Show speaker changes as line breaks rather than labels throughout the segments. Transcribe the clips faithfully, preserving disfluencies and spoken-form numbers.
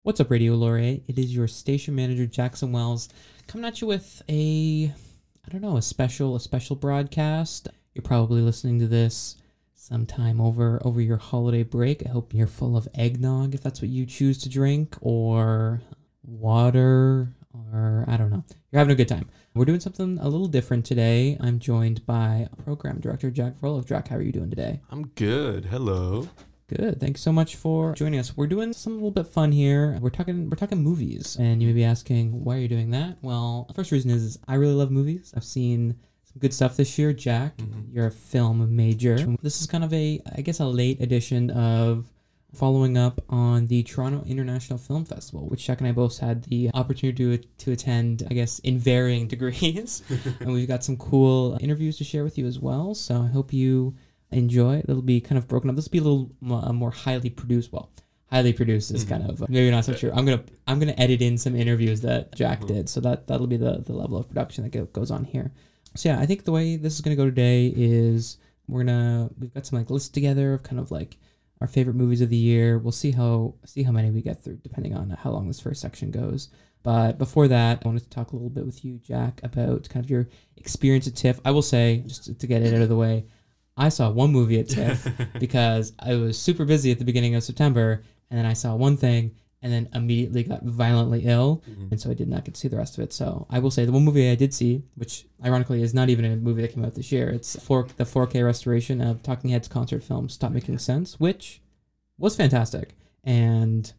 What's up, Radio Laureate? It is your station manager, Jackson Wells, coming at you with a, I don't know, a special, a special broadcast. You're probably listening to this sometime over over your holiday break. I hope you're full of eggnog, if that's what you choose to drink, or water, or I don't know. You're having a good time. We're doing something a little different today. I'm joined by Program Director Jack Verlof. Jack, how are you doing today?
I'm good. Hello.
Good. Thanks so much for joining us. We're doing something a little bit fun here. We're talking we're talking movies. And you may be asking, why are you doing that? Well, the first reason is, is I really love movies. I've seen some good stuff this year. Jack, mm-hmm. You're a film major. This is kind of a, I guess, a late edition of following up on the Toronto International Film Festival, which Jack and I both had the opportunity to, to attend, I guess, in varying degrees. And we've got some cool interviews to share with you as well. So I hope you enjoy. It'll be kind of broken up. This will be a little uh, more highly produced. Well, highly produced is kind of uh, maybe not so sure. I'm gonna I'm gonna edit in some interviews that Jack did, so that that'll be the the level of production that go, goes on here. So yeah, I think the way this is gonna go today is we're gonna we've got some like lists together of kind of like our favorite movies of the year. We'll see how see how many we get through depending on how long this first section goes. But before that, I wanted to talk a little bit with you, Jack, about kind of your experience at TIFF. I will say, just to get it out of the way, I saw one movie at TIFF because I was super busy at the beginning of September, and then I saw one thing and then immediately got violently ill, mm-hmm. and so I did not get to see the rest of it. So I will say the one movie I did see, which ironically is not even a movie that came out this year, it's four, the four K restoration of Talking Heads concert film Stop Making Sense, which was fantastic, and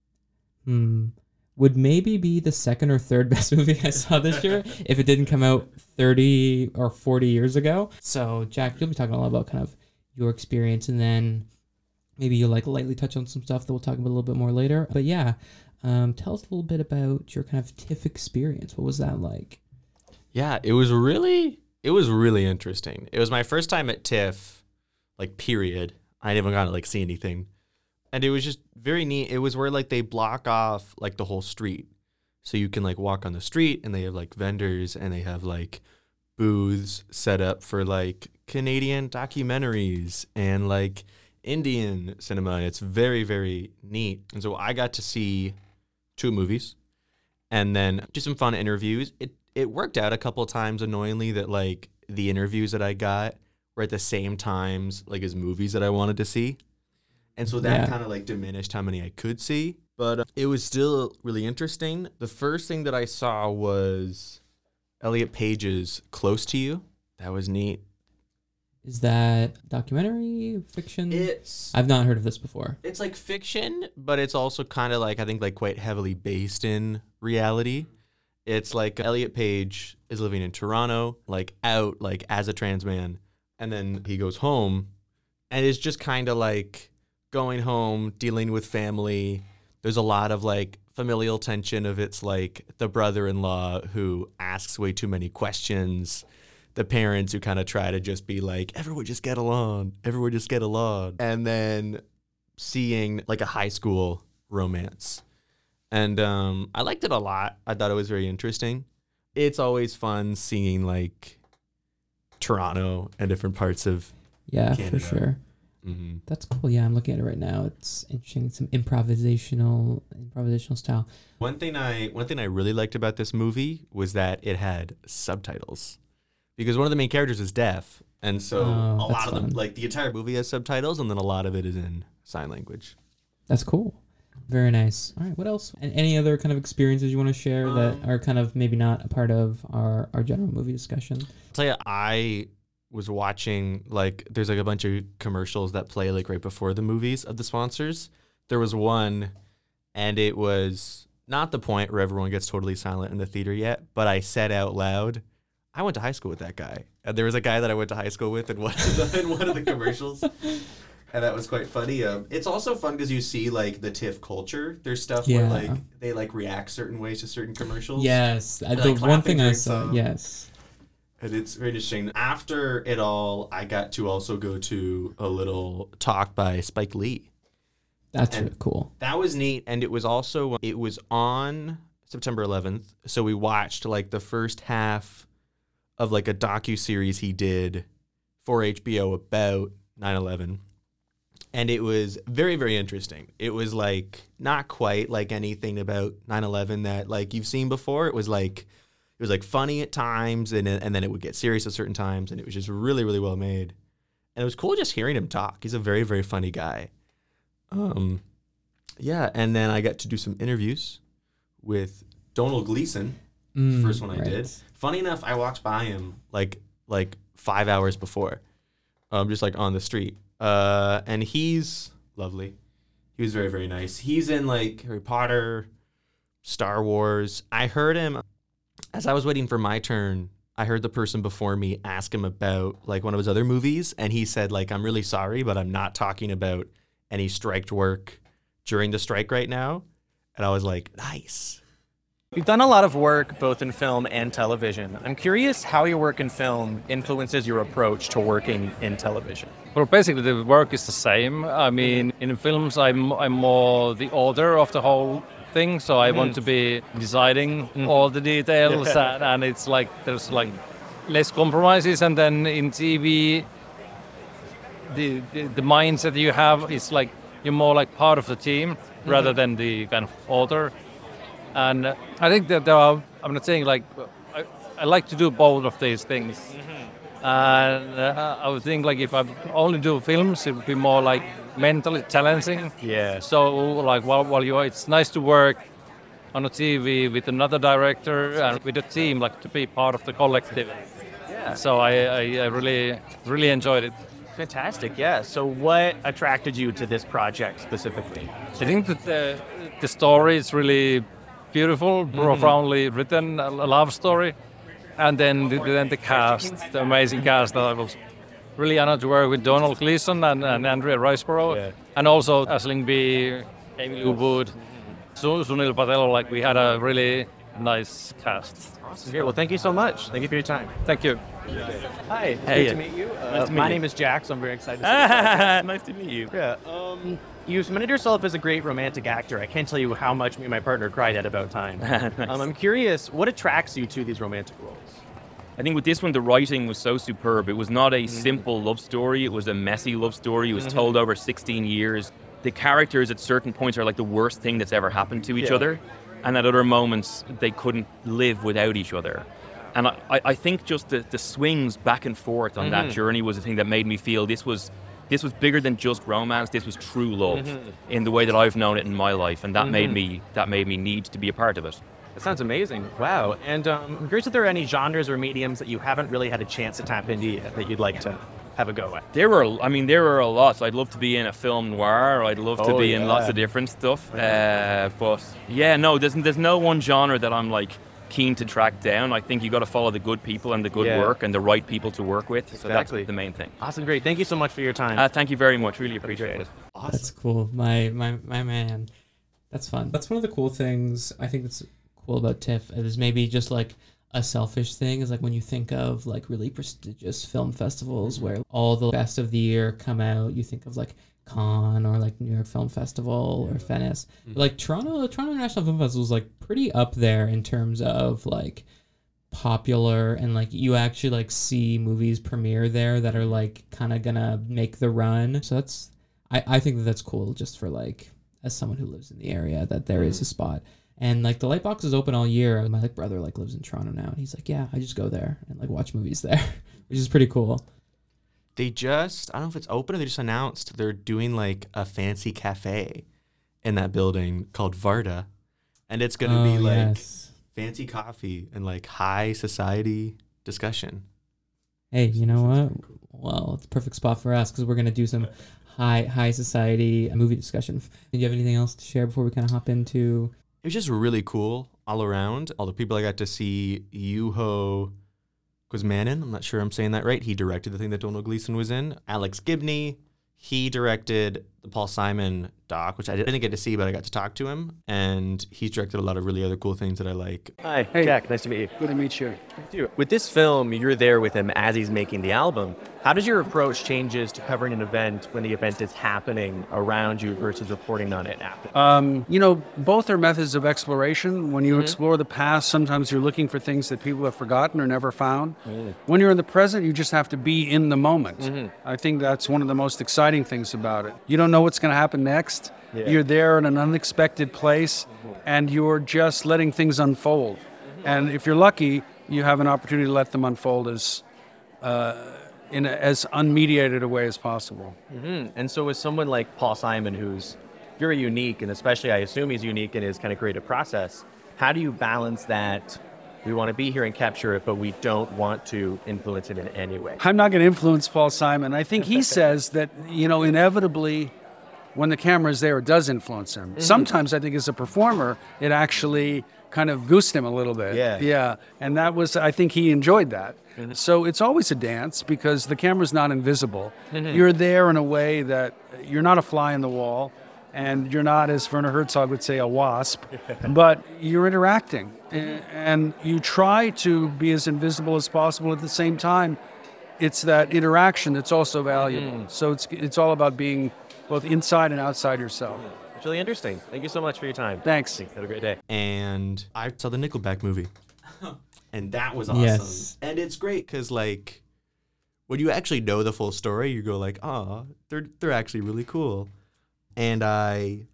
hmm, would maybe be the second or third best movie I saw this year if it didn't come out thirty or forty years ago. So, Jack, you'll be talking a lot about kind of your experience, and then maybe you'll like lightly touch on some stuff that we'll talk about a little bit more later. But yeah, um, tell us a little bit about your kind of TIFF experience. What was that like?
Yeah, it was really, it was really interesting. It was my first time at TIFF, like, period. I didn't even got to, like, see anything. And it was just very neat. It was where, like, they block off, like, the whole street. So you can, like, walk on the street, and they have, like, vendors, and they have, like, booths set up for, like, Canadian documentaries and, like, Indian cinema. And it's very, very neat. And so I got to see two movies and then just some fun interviews. It it worked out a couple of times, annoyingly, that, like, the interviews that I got were at the same times, like, as movies that I wanted to see. And so that yeah. kind of, like, diminished how many I could see. But uh, it was still really interesting. The first thing that I saw was Elliot Page's Close to You. That was neat.
Is that documentary, fiction?
It's...
I've not heard of this before.
It's, like, fiction, but it's also kind of, like, I think, like, quite heavily based in reality. It's, like, Elliot Page is living in Toronto, like, out, like, as a trans man. And then he goes home, and it's just kind of, like, going home, dealing with family. There's a lot of, like, familial tension of it's, like, the brother-in-law who asks way too many questions, the parents who kind of try to just be like, everyone just get along, everyone just get along, and then seeing, like, a high school romance. And um, I liked it a lot. I thought it was very interesting. It's always fun seeing, like, Toronto and different parts of
yeah,
Canada.
For sure. Mm-hmm. That's cool. Yeah, I'm looking at it right now. It's interesting. Some improvisational, improvisational style.
One thing I one thing I really liked about this movie was that it had subtitles, because one of the main characters is deaf, and so
oh,
a lot
fun.
of the like the entire movie has subtitles, and then a lot of it is in sign language.
That's cool. Very nice. All right. What else? And any other kind of experiences you want to share um, that are kind of maybe not a part of our our general movie discussion?
I'll tell you, I. was watching, like, there's like a bunch of commercials that play like right before the movies of the sponsors. There was one, and it was not the point where everyone gets totally silent in the theater yet, but I said out loud, I went to high school with that guy. And there was a guy that I went to high school with in one of the, in one of the commercials. And that was quite funny. Um, it's also fun because you see, like, the TIFF culture. There's stuff
yeah.
where, like, they, like, react certain ways to certain commercials.
Yes.
And,
the
like,
one thing I saw,
some.
yes.
And it's very interesting. After it all, I got to also go to a little talk by Spike Lee.
That's
and
really cool.
That was neat. And it was also, it was on September eleventh. So we watched like the first half of like a docuseries he did for H B O about nine eleven. and it was very, very interesting. It was like not quite like anything about nine eleven that like you've seen before. It was like it was like funny at times, and and then it would get serious at certain times, and it was just really, really well made. And it was cool just hearing him talk. He's a very, very funny guy. Um, yeah, and then I got to do some interviews with Domhnall Gleeson.
Mm,
the first one I
right.
did. Funny enough, I walked by him like like five hours before, um, just like on the street. Uh, and he's lovely. He was very, very nice. He's in like Harry Potter, Star Wars. I heard him as I was waiting for my turn. I heard the person before me ask him about like one of his other movies, and he said like, "I'm really sorry, but I'm not talking about any striked work during the strike right now." And I was like, nice.
You've done a lot of work both in film and television. I'm curious how your work in film influences your approach to working in television.
Well, basically the work is the same. I mean, in films, I'm I'm more the author of the whole thing, so I mm. want to be deciding mm. all the details, and, and it's like there's like less compromises. And then in T V, the the, the mindset you have is like you're more like part of the team mm-hmm. rather than the kind of author. And uh, I think that there are. I'm not saying like I, I like to do both of these things. Mm-hmm. And uh, I would think like if I only do films, it would be more like mentally challenging.
Yeah.
So like while while you are, it's nice to work on a T V with another director and with a team, like to be part of the collective.
Yeah.
So I, I, I really really enjoyed it.
Fantastic. Yeah. So what attracted you to this project specifically?
I think that the the story is really beautiful, mm-hmm. profoundly written, a love story. And then the, then the cast, the amazing cast that I was really honored to work with Domhnall Gleeson and, and Andrea Riseborough, yeah. and also Aisling Bea, Amy Lou Wood, Su- Sunil Patel. Like we had a really nice cast.
Awesome. Great. Well, thank you so much. Thank you for your time.
Thank you.
Hi. It's
hey.
Great to meet you. Uh,
nice to meet
my
you.
name is Jack, so I'm very excited to see you.
Nice to meet you.
Yeah. Um, You've cemented yourself as a great romantic actor. I can't tell you how much me and my partner cried at About Time. Nice. um, I'm curious, what attracts you to these romantic roles?
I think with this one, the writing was so superb. It was not a mm-hmm. simple love story. It was a messy love story. It was mm-hmm. told over sixteen years. The characters at certain points are like the worst thing that's ever happened to each yeah. other. And at other moments, they couldn't live without each other. And I, I think just the, the swings back and forth on mm-hmm. that journey was the thing that made me feel this was this was bigger than just romance. This was true love mm-hmm. in the way that I've known it in my life. And that mm-hmm. made me that made me need to be a part of it.
That sounds amazing. Wow. And um, I'm curious if there are any genres or mediums that you haven't really had a chance to tap into yet that you'd like to have a go at.
There were, I mean, there were a lot. I'd love to be in a film noir. I'd love to
oh,
be
yeah.
in lots of different stuff. Uh, but yeah, no, there's there's no one genre that I'm like keen to track down. I think you got to follow the good people and the good
yeah.
work and the right people to work with. So
exactly.
that's the main thing.
Awesome, great. Thank you so much for your time.
Uh, thank you very much. Really appreciate it.
Awesome. That's cool. My my my man. That's fun. That's one of the cool things I think that's cool about TIFF is maybe just like a selfish thing is like when you think of like really prestigious film festivals where all the best of the year come out, you think of like Cannes or like New York Film Festival or Venice. Mm-hmm. But like Toronto, Toronto International Film Festival is like pretty up there in terms of like popular and like you actually like see movies premiere there that are like kind of gonna make the run. So that's I, I think that that's cool just for like as someone who lives in the area that there mm-hmm. is a spot. And like the Lightbox is open all year. My like brother like lives in Toronto now, and he's like, yeah, I just go there and like watch movies there, which is pretty cool.
They just I don't know if it's open or they just announced they're doing like a fancy cafe in that building called Varda, and it's gonna
oh,
be like
yes.
fancy coffee and like high society discussion.
Hey, you know what? Well, it's a perfect spot for us because we're gonna do some high high society movie discussion. Do you have anything else to share before we kind of hop into?
It was just really cool all around. All the people I got to see, Juho Kuosmanen, I'm not sure I'm saying that right. He directed the thing that Domhnall Gleeson was in. Alex Gibney, he directed the Paul Simon doc, which I didn't get to see, but I got to talk to him, and he's directed a lot of really other cool things that I like.
Hi,
Hey.
Jack. Nice to meet you.
Good to meet you.
Dude, with this film, you're there with him as he's making the album. How does your approach changes to covering an event when the event is happening around you versus reporting on it after?
Um, you know, both are methods of exploration. When you explore the past, sometimes you're looking for things that people have forgotten or never found. When you're in the present, you just have to be in the moment. I think that's one of the most exciting things about it. You don't know what's going to happen next.
Yeah.
You're there in an unexpected place, and you're just letting things unfold. And if you're lucky, you have an opportunity to let them unfold as uh, in a, as unmediated a way as possible.
Mm-hmm. And so with someone like Paul Simon, who's very unique, and especially I assume he's unique in his kind of creative process, how do you balance that? We want to be here and capture it, but we don't want to influence it in any way.
I'm not going to influence Paul Simon. I think he says that, you know, inevitably, when the camera is there, it does influence him. Mm-hmm. Sometimes I think as a performer, it actually kind of goosed him a little bit.
Yeah.
Yeah. And that was, I think he enjoyed that. Mm-hmm. So it's always a dance because the camera's not invisible. Mm-hmm. You're there in a way that you're not a fly in the wall, and you're not, as Werner Herzog would say, a wasp, but you're interacting. And you try to be as invisible as possible. At the same time, it's that interaction that's also valuable. Mm. So it's it's all about being both inside and outside yourself.
It's really interesting. Thank you so much for your time.
Thanks.
Have a great day.
And I saw the Nickelback movie. And that was awesome.
Yes.
And it's great because, like, when you actually know the full story, you go like, oh, they're, they're actually really cool. And I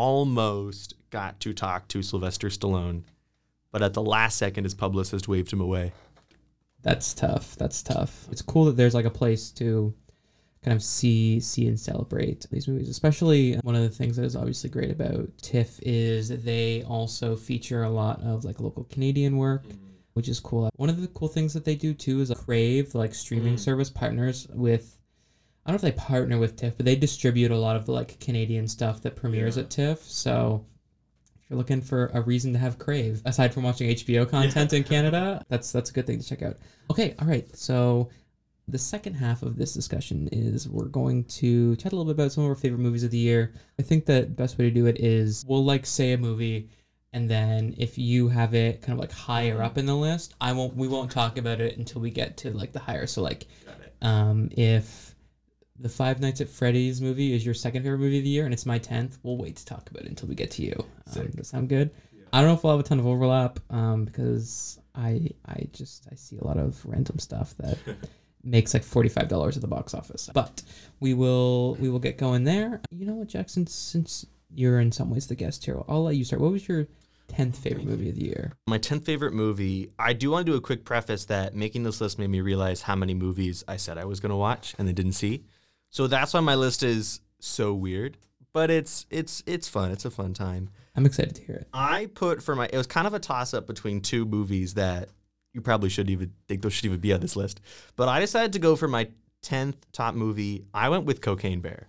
almost got to talk to Sylvester Stallone, but at the last second, his publicist waved him away.
That's tough. That's tough. It's cool that there's like a place to kind of see see and celebrate these movies. Especially one of the things that is obviously great about TIFF is they also feature a lot of like local Canadian work, mm-hmm. which is cool. One of the cool things that they do too is Crave, like streaming mm-hmm. service, partners with, I don't know if they partner with TIFF, but they distribute a lot of the like Canadian stuff that premieres yeah. at TIFF. So if you're looking for a reason to have Crave, aside from watching H B O content yeah. in Canada, that's that's a good thing to check out. Okay, all right. So the second half of this discussion is we're going to chat a little bit about some of our favorite movies of the year. I think that the best way to do it is we'll like say a movie, and then if you have it kind of like higher up in the list, I won't. We won't talk about it until we get to like the higher. So like, um, if the Five Nights at Freddy's movie is your second favorite movie of the year, and it's my tenth, we'll wait to talk about it until we get to you. Um, does that sound good? Yeah. I don't know if we'll have a ton of overlap um, because I I just I see a lot of random stuff that makes like forty-five dollars at the box office. But we will we will get going there. You know what, Jackson? Since you're in some ways the guest here, I'll let you start. What was your tenth favorite movie of the year?
My tenth favorite movie, I do want to do a quick preface that making this list made me realize how many movies I said I was going to watch and then didn't see. So that's why my list is so weird, but it's it's it's fun. It's a fun time.
I'm excited to hear it.
I put for my, it was kind of a toss-up between two movies that you probably shouldn't even think those should even be on this list. But I decided to go for my tenth top movie. I went with Cocaine Bear.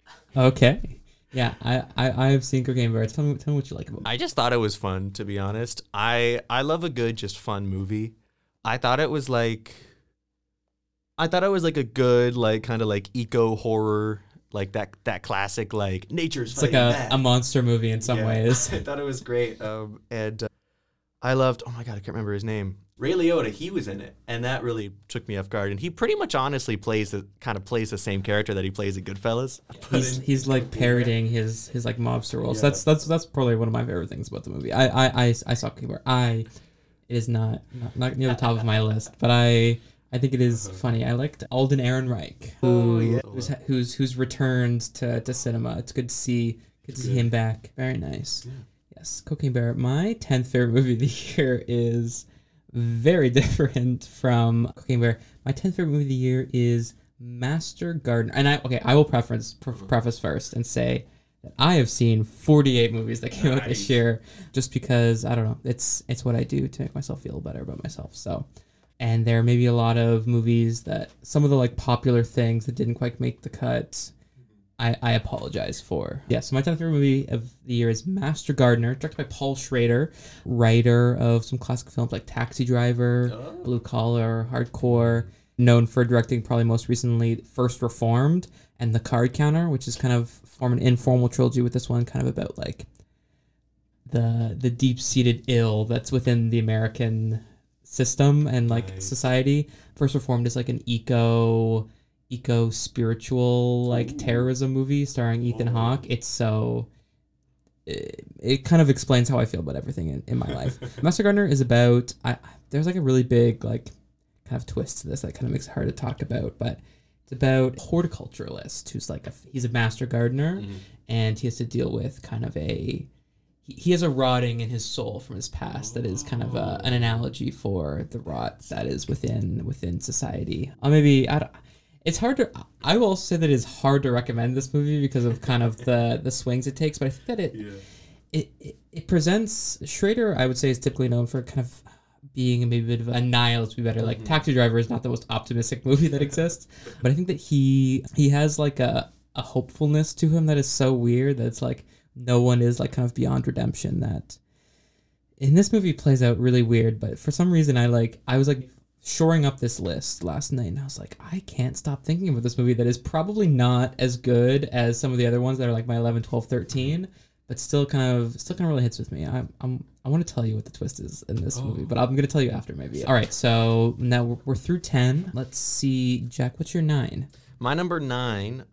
Okay. Yeah, I, I, I have seen Cocaine Bear. Tell me, tell me what you like about it.
I just thought it was fun, to be honest. I, I love a good, just fun movie. I thought it was like... I thought it was like a good, like kind of like eco horror, like that that classic like nature's.
It's like a, a monster movie in some
yeah.
ways.
I thought it was great, um, and uh, I loved. Oh my god, I can't remember his name. Ray Liotta, he was in it, and that really took me off guard. And he pretty much honestly plays the kind of plays the same character that he plays in Goodfellas.
He's he's like parodying his his like mobster roles. Yeah. That's that's that's probably one of my favorite things about the movie. I I I, I saw Cocaine Bear. I it is not, not not near the top of my list, but I. I think it is funny. I liked Alden Ehrenreich, who,
oh, yeah.
who's, who's who's returned to, to cinema. It's good to see good to see him back. Very nice. Yeah. Yes, Cocaine Bear. My tenth favorite movie of the year is very different from Cocaine Bear. My tenth favorite movie of the year is Master Gardener. And I okay, I will preference pre- preface first and say that I have seen forty-eight movies that came nice. out this year, just because I don't know. It's it's what I do to make myself feel better about myself. So. And there may be a lot of movies that some of the like popular things that didn't quite make the cut. I, I apologize for. Yeah, so my tenth favorite movie of the year is Master Gardener, directed by Paul Schrader, writer of some classic films like Taxi Driver, oh. Blue Collar, Hardcore. known for directing probably most recently First Reformed and The Card Counter, which is kind of form an informal trilogy with this one, kind of about like the the deep-seated ill that's within the American system and like
Nice.
society. First Reformed is like an eco eco spiritual like terrorism movie starring Ethan Hawke. It's so it, it kind of explains how I feel about everything in, in my life. Master Gardener is about I there's like a really big like kind of twist to this that kind of makes it hard to talk about, but it's about a horticulturalist who's like a he's a master gardener
Mm-hmm.
and he has to deal with kind of a he, he has a rotting in his soul from his past that is kind of a, an analogy for the rot that is within within society. Or maybe I don't, it's hard to I will say that it's hard to recommend this movie because of kind of the the swings it takes, but I think that it
Yeah.
it, it, it presents Schrader, I would say, is typically known for kind of being maybe a bit of a nihilist, be better. Like
Mm-hmm.
Taxi Driver is not the most optimistic movie that exists, but I think that he he has like a, a hopefulness to him that is so weird that it's like no one is like kind of beyond redemption. That in this movie plays out really weird, but for some reason I like I was like shoring up this list last night and I was like, I can't stop thinking about this movie that is probably not as good as some of the other ones that are like my eleven, twelve, thirteen, but still kind of still kind of really hits with me. I'm, I'm I want to tell you what the twist is in this movie, but I'm going to tell you after maybe. All right, so now we're, we're through ten. Let's see, Jack, what's your nine?
My number nine,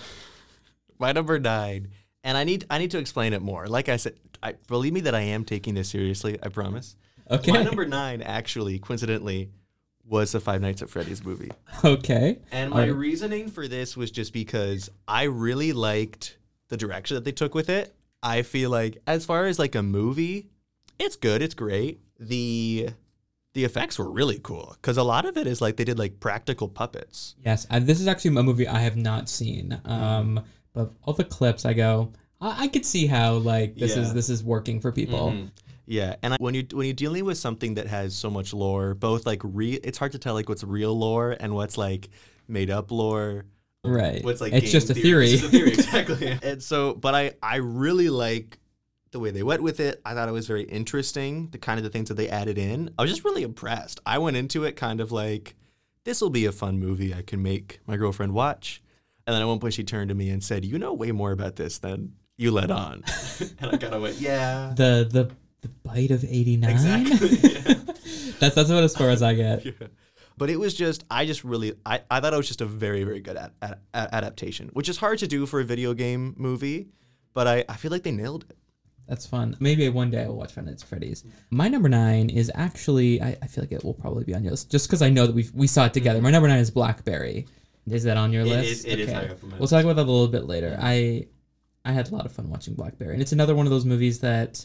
my number nine, and I need I need to explain it more. Like I said, I believe me that I am taking this seriously. I promise.
Okay.
My number nine, actually, coincidentally, was the Five Nights at Freddy's movie.
Okay.
And
All
my
right.
reasoning for this was just because I really liked the direction that they took with it. I feel like as far as like a movie, it's good, it's great. The the effects were really cool because a lot of it is like they did like practical puppets.
Yes, I, this is actually a movie I have not seen. Um, but all the clips I go, I, I could see how like this is
Yeah.
this is working for people.
Mhm. Yeah, and I, when you when you're dealing with something that has so much lore, both like re, it's hard to tell like what's real lore and what's like made up lore.
Right.
What's like
it's
game
just a
theory.
theory.
It's just a theory, exactly. And so, but I I really like the way they went with it. I thought it was very interesting, the kind of the things that they added in. I was just really impressed. I went into it kind of like, this will be a fun movie I can make my girlfriend watch. And then at one point she turned to me and said, you know way more about this than you let on. And I kind of went, yeah.
the the the bite of eighty-nine.
Exactly. Yeah.
that's that's about as far as I get.
Yeah. But it was just, I just really, I, I thought it was just a very, very good ad, ad, adaptation, which is hard to do for a video game movie, but I, I feel like they nailed it.
That's fun. Maybe one day I will watch Five Nights at Freddy's. My number nine is actually, I, I feel like it will probably be on your list, just because I know that we we saw it together. My number nine is Blackberry. Is that on your
It
list?
is- it is high up on my
We'll
list.
talk about that a little bit later. I I had a lot of fun watching Blackberry, and it's another one of those movies that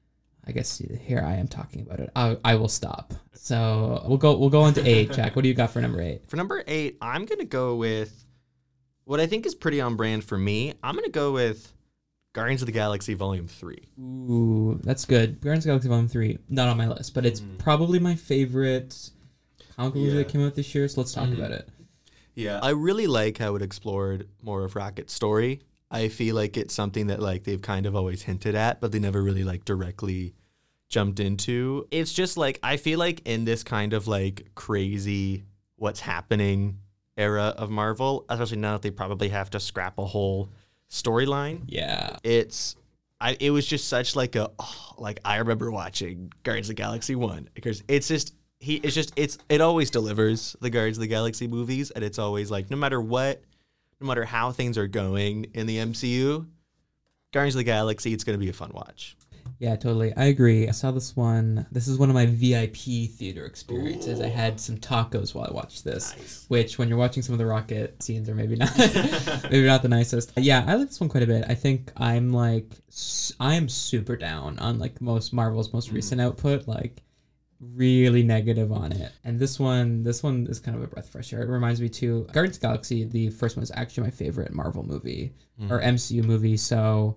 I guess here I am talking about it. I, I will stop. So we'll go we'll go on to eight. Jack, what do you got for number eight?
For number eight, I'm going to go with what I think is pretty on brand for me. I'm going to go with Guardians of the Galaxy Volume three.
Ooh, that's good. Guardians of the Galaxy Volume three, not on my list, but it's probably my favorite comic movie
Yeah.
that came out this year, so let's talk about it.
Yeah. I really like how it explored more of Rocket's story. I feel like it's something that like they've kind of always hinted at, but they never really like directly jumped into. It's just like I feel like in this kind of like crazy what's happening era of Marvel, especially now that they probably have to scrap a whole storyline.
Yeah.
It's I it was just such like a oh, like I remember watching Guardians of the Galaxy one because it's just he it's just it's it always delivers the Guardians of the Galaxy movies, and it's always like no matter what, no matter how things are going in the M C U, Guardians of the Galaxy, it's going to be a fun watch.
Yeah, totally. I agree. I saw this one. This is one of my V I P theater experiences. I had some tacos while I watched this,
Nice.
which when you're watching some of the Rocket scenes are maybe not maybe not the nicest. Yeah, I like this one quite a bit. I think I'm like s- I am super down on like most Marvel's most recent output, like really negative on it. And this one this one is kind of a breath of fresh air. It reminds me too Guardians of the Galaxy, the first one is actually my favorite Marvel movie or M C U movie, so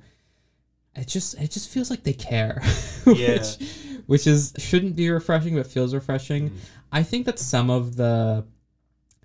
it just it just feels like they care,
Yeah.
which which is shouldn't be refreshing but feels refreshing. I think that some of the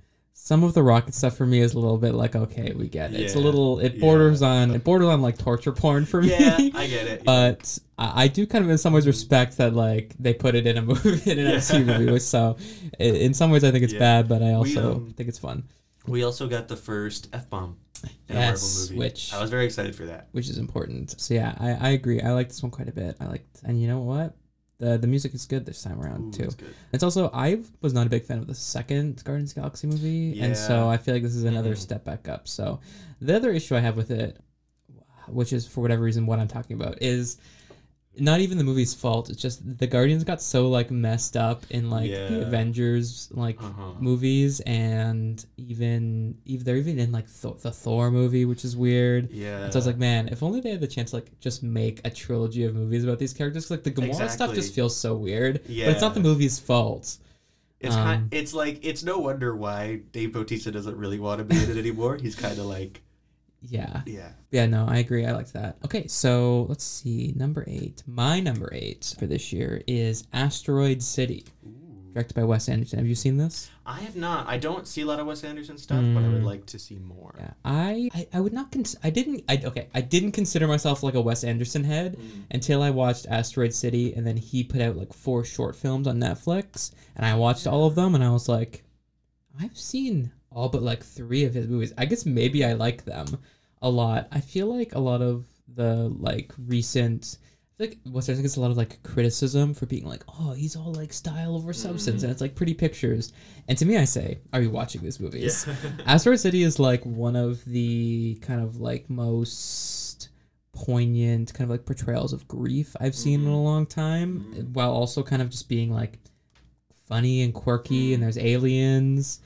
some of the rocket stuff for me is a little bit like, okay, we get it. It's a
Yeah,
little, it
yeah.
borders on, it borders on like torture porn for me.
Yeah, I get it.
But I, I do kind of in some ways respect that like they put it in a movie, in an M C U movie. So i- in some ways I think it's
Yeah.
bad, but I
We,
also
um,
think it's fun,
We also got the first F-bomb in
Yes,
a Marvel movie.
which-
I was very excited for that.
which is important. So yeah, I, I agree. I like this one quite a bit. I liked, and you know what? The the music is good this time around
Ooh,
too.
that's good.
It's also I was not a big fan of the second Guardians of the Galaxy movie, and so
Yeah.
I feel like this is another
Mhm.
step back up. So the other issue I have with it, which is for whatever reason what I'm talking about, is not even the movie's fault. It's just the Guardians got so like messed up in like the
Yeah.
Avengers like
Uh-huh.
movies, and even even they're even in like Thor, the Thor movie, which is weird.
Yeah.
And so I was like, man, if only they had the chance to like just make a trilogy of movies about these characters. 'Cause, like the Gamora stuff
Exactly.
just feels so weird. But it's not the
Yeah.
movie's fault.
It's
Um,
kind. It's like it's no wonder why Dave Bautista doesn't really want to be in it anymore. He's kind of like,
Yeah.
yeah.
Yeah, no, I agree. I liked that. Okay, so let's see. Number eight. My number eight for this year is Asteroid City, directed by Wes Anderson. Have you seen this?
I have not. I don't see a lot of Wes Anderson stuff, but I would like to see more.
Yeah, I, I, I would not. Cons- I didn't. I okay. I didn't consider myself like a Wes Anderson head until I watched Asteroid City, and then he put out like four short films on Netflix, and I watched all of them, and I was like, I've seen all but like three of his movies. I guess maybe I like them a lot. I feel like a lot of the like recent. I feel like Wes Anderson gets a lot of like criticism for being like, oh, he's all like style over substance, and it's like pretty pictures. And to me, I say, are you watching these movies? Asteroid City is like one of the kind of like most poignant kind of like portrayals of grief I've seen in a long time, while also kind of just being like funny and quirky, and there's aliens.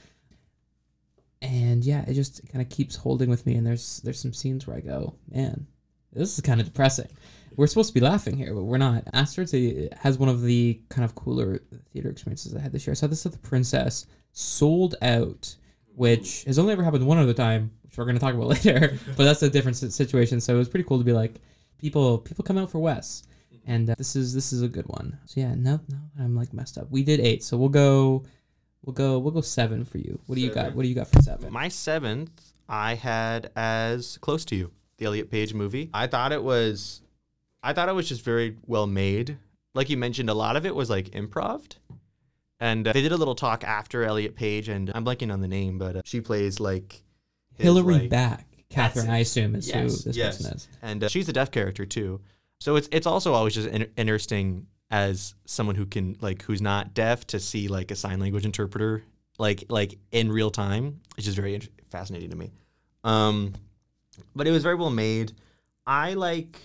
And yeah, it just kind of keeps holding with me, and there's there's some scenes where I go, man, this is kind of depressing. We're supposed to be laughing here, but we're not. Asteroid City has one of the kind of cooler theater experiences I had this year. I saw this at the Princess, sold out, which has only ever happened one other time, which we're going to talk about later, but that's a different si- situation. So it was pretty cool to be like, people people come out for Wes, and uh, this is this is a good one. So yeah, now, now I'm like messed up. We did eight, so we'll go, we'll go, we'll go seven for you. What do you got?
Seven.
What do you got for seven?
My seventh, I had as Close to You, the Elliot Page movie. I thought it was, I thought it was just very well made. Like you mentioned, a lot of it was like improv. And uh, they did a little talk after Elliot Page, and I'm blanking on the name, but uh, she plays like his,
Hillary
like-
Back, Catherine,
it.
I assume is
Yes,
who this
yes.
person is.
And uh, she's a deaf character too. So it's it's also always just in- interesting as someone who can like who's not deaf to see like a sign language interpreter like like in real time. It's just very int- fascinating to me. Um, but it was very well made. I like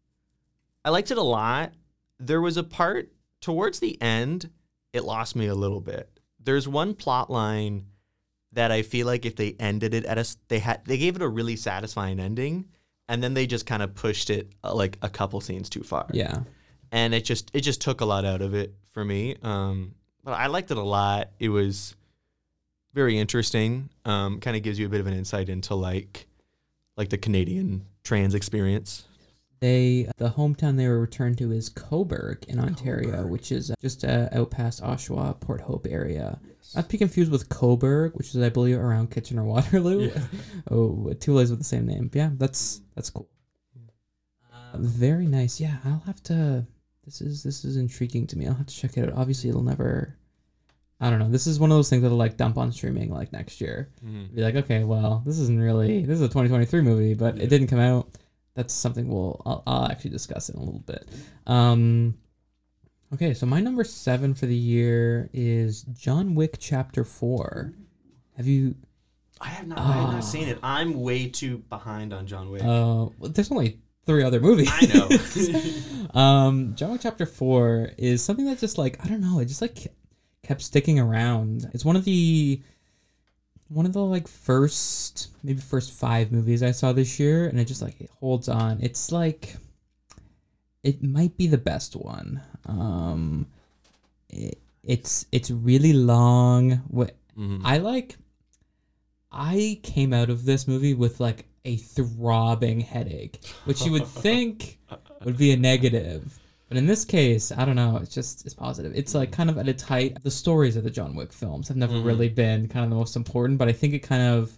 I liked it a lot. There was a part towards the end, it lost me a little bit. There's one plot line that I feel like if they ended it at a s- they had they gave it a really satisfying ending, and then they just kind of pushed it uh, like a couple scenes too far.
Yeah.
And it just it just took a lot out of it for me. Um, but I liked it a lot. It was very interesting. Um, kind of gives you a bit of an insight into like like the Canadian trans experience.
They the hometown they were returned to is Cobourg in Ontario, which is uh, just uh, out past Oshawa, Port Hope area. Not to be confused with Cobourg, which is I believe around Kitchener Waterloo. Oh, two places with the same name. Yeah, that's that's cool. Uh, very nice. Yeah, I'll have to. This is this is intriguing to me. I'll have to check it out. Obviously, it'll never. I don't know. This is one of those things that'll like dump on streaming like next year. Be like, okay, well, this isn't really. This is a twenty twenty-three movie, but it didn't come out. That's something we'll I'll, I'll actually discuss in a little bit. Um, okay, so my number seven for the year is John Wick Chapter Four. Have you?
I have not I have not seen it. I'm way too behind on John Wick.
Uh, well, there's only three other movies.
I know.
um, John Wick Chapter Four is something that just like I don't know. It just like kept sticking around. It's one of the one of the like first maybe first five movies I saw this year, and it just like it holds on. It's like it might be the best one. Um, it, it's it's really long. What
Mm-hmm.
I like. I came out of this movie with like a throbbing headache, which you would think would be a negative, but But in this case, I don't know. It's just it's positive. It's like kind of at its height. The stories of the John Wick films have never
Mhm.
really been kind of the most important, but I think it kind of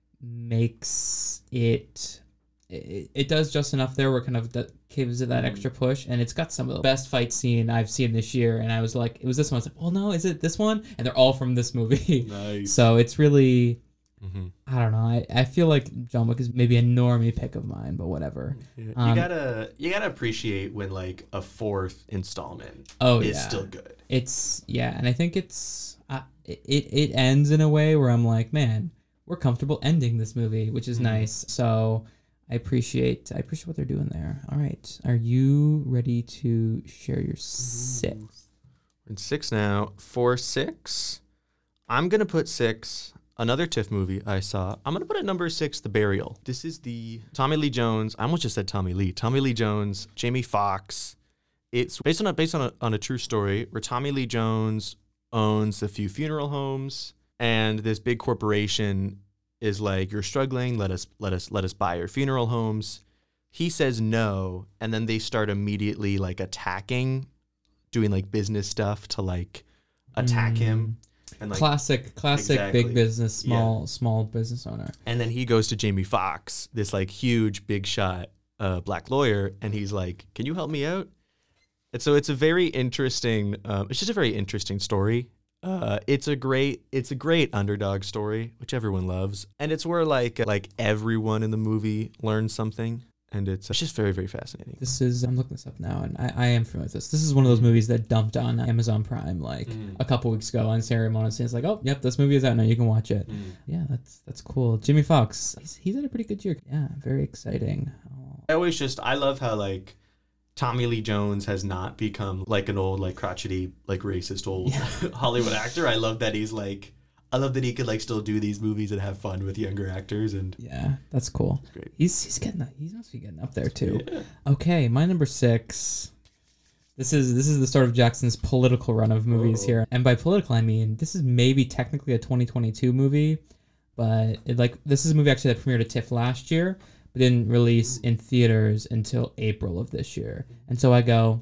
makes it. It, it does just enough there where it kind of that gives it that
Mhm.
extra push, and it's got some of the best fight scene I've seen this year. And I was like, it was this one. I was like, well, no, is it this one? And they're all from this movie.
Nice.
So it's really.
Mm-hmm.
I don't know. I, I feel like John Wick is maybe a normie pick of mine, but whatever.
You
Um,
gotta you gotta appreciate when like a fourth installment
Oh
is
yeah,
still good.
it's yeah, and I think it's uh, it it ends in a way where I'm like, man, we're comfortable ending this movie, which is
Mhm.
nice. So I appreciate I appreciate what they're doing there. All right, are you ready to share your six?
We're in six now. For six, I'm gonna put six. Another TIFF movie I saw. I'm gonna put at number six, The Burial. This is the Tommy Lee Jones. I almost just said Tommy Lee. Tommy Lee Jones, Jamie Foxx. It's based on a based on a, on a true story where Tommy Lee Jones owns a few funeral homes, and this big corporation is like, "You're struggling. Let us let us let us buy your funeral homes." He says no, and then they start immediately like attacking, doing like business stuff to like attack
Mm.
him. And like,
classic, classic
Exactly.
big business, small, small business owner.
and then he goes to Jamie Foxx, this like huge, big shot uh, black lawyer, and he's like, "Can you help me out?" And so it's a very interesting. Um, it's just a very interesting story. Uh, it's a great, it's a great underdog story, which everyone loves, and it's where like like everyone in the movie learns something, and it's, it's just very, very fascinating.
This is I'm looking this up now, and I, I am familiar with this. This is one of those movies that dumped on Amazon Prime like
Mm.
a couple weeks ago on Ceremonies. It's like, oh, yep, this movie is out now. You can watch it. Yeah, that's that's cool. Jimmy Fox, he's, he's had a pretty good year. Yeah, very exciting. Oh.
I always just I love how like Tommy Lee Jones has not become like an old like crotchety like racist old Hollywood actor. I love that he's like I love that he could like still do these movies and have fun with younger actors, and
Yeah, that's cool.
great.
He's he's getting he must be getting up there too.
Yeah.
Okay, my number six. This is this is the start of Jackson's political run of movies
Oh.
here, and by political I mean this is maybe technically a twenty twenty-two movie, but it, like this is a movie actually that premiered at TIFF last year, but didn't release in theaters until April of this year. And so I go,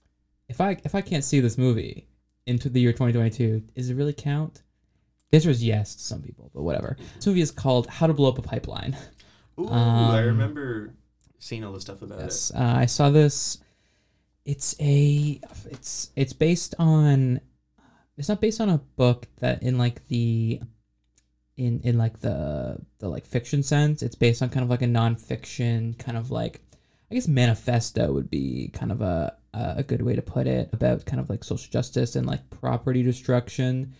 if I if I can't see this movie into the year twenty twenty-two, does it really count? The answer is yes to some people, but whatever. This movie is called How to Blow Up a Pipeline.
Ooh, I
Um,
remember seeing all the stuff about
Yes, uh, I saw this. It's a it's it's based on it's not based on a book that in like the in in like the the like fiction sense. It's based on kind of like a nonfiction kind of like I guess manifesto would be kind of a a good way to put it about kind of like social justice and like property destruction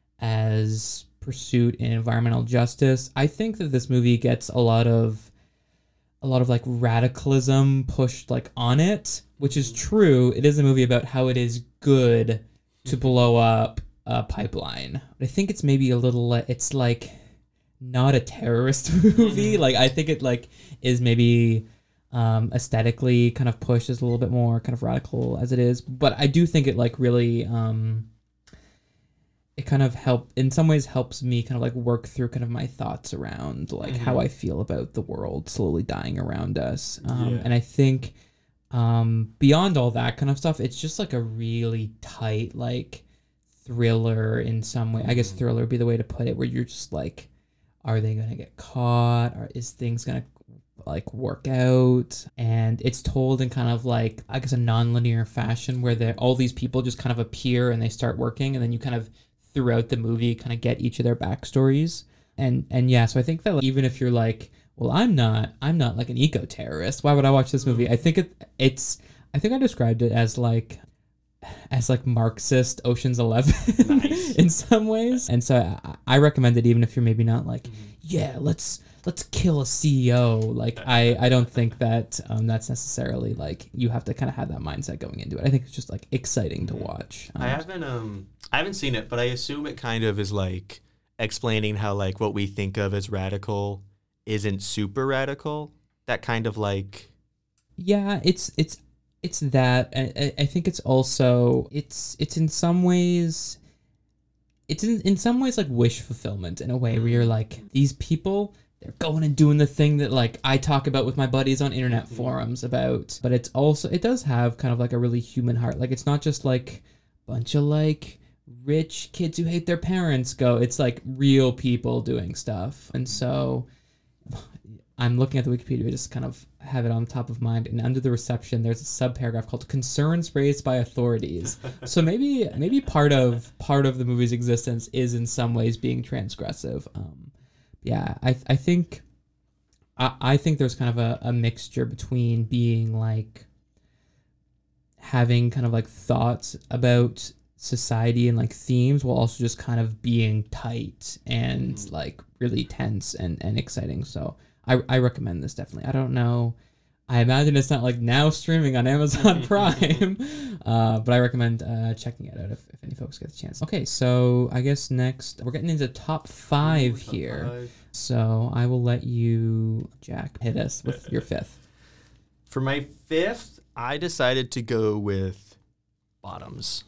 as pursuit in environmental justice. I think that this movie gets a lot of a lot of like radicalism pushed like on it, which is true. It is a movie about how it is good to blow up a pipeline. But I think it's maybe a little uh, it's like not a terrorist movie. Like I think it like is maybe um aesthetically kind of pushed as a little bit more kind of radical as it is, but I do think it like really um it kind of help in some ways helps me kind of like work through kind of my thoughts around like how I feel about the world slowly dying around us. Um,
Yeah.
And I think um, beyond all that kind of stuff, it's just like a really tight like thriller in some way. I guess thriller would be the way to put it, where you're just like, are they gonna get caught? Or is things gonna like work out? And it's told in kind of like I guess a non-linear fashion where they all these people just kind of appear and they start working, and then you kind of throughout the movie kind of get each of their backstories. And and yeah, so I think that like, even if you're like, well, I'm not I'm not like an eco-terrorist, why would I watch this movie? I think it it's I think I described it as like as like Marxist Ocean's Eleven
Nice.
in some ways. And so I, I recommend it even if you're maybe not like, yeah, let's let's kill a C E O. Like I, I don't think that um, that's necessarily like you have to kind of have that mindset going into it. I think it's just like exciting to watch. Um,
I haven't um I haven't seen it, but I assume it kind of is like explaining how like what we think of as radical isn't super radical. That kind of like
Yeah, it's it's it's that. I, I- I think it's also it's it's in some ways it's in, in some ways like wish fulfillment in a way where you're like, these people, they're going and doing the thing that like I talk about with my buddies on internet mm-hmm. forums about. But it's also, it does have kind of like a really human heart. Like it's not just like a bunch of like rich kids who hate their parents go. It's like real people doing stuff. And so I'm looking at the Wikipedia, just kind of have it on top of mind. And under the reception, there's a subparagraph called "Concerns Raised by Authorities." So maybe maybe part of part of the movie's existence is in some ways being transgressive. Um, yeah, I I think I, I think there's kind of a, a mixture between being like having kind of like thoughts about society and like themes while also just kind of being tight and mm. like really tense and, and exciting. So I, I recommend this definitely. I don't know. I imagine it's not like now streaming on Amazon Prime, uh, but I recommend uh, checking it out if, if any folks get the chance. Okay, so I guess next we're getting into top five Ooh, top here. Five. So I will let you, Jack, hit us with your fifth.
For my fifth, I decided to go with Bottoms.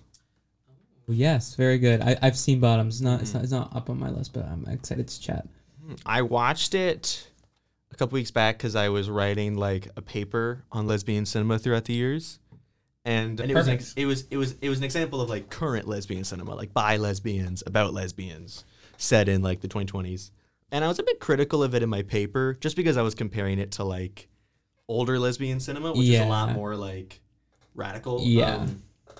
Yes, very good. I, I've seen Bottoms. It's not, mm. it's not it's not up on my list, but I'm excited to chat.
I watched it a couple weeks back because I was writing like a paper on lesbian cinema throughout the years, and, and it was like, it was it was it was an example of like current lesbian cinema, like by lesbians, about lesbians, set in like the twenty twenties. And I was a bit critical of it in my paper just because I was comparing it to like older lesbian cinema, which yeah. is a lot more like radical.
Yeah.
Um,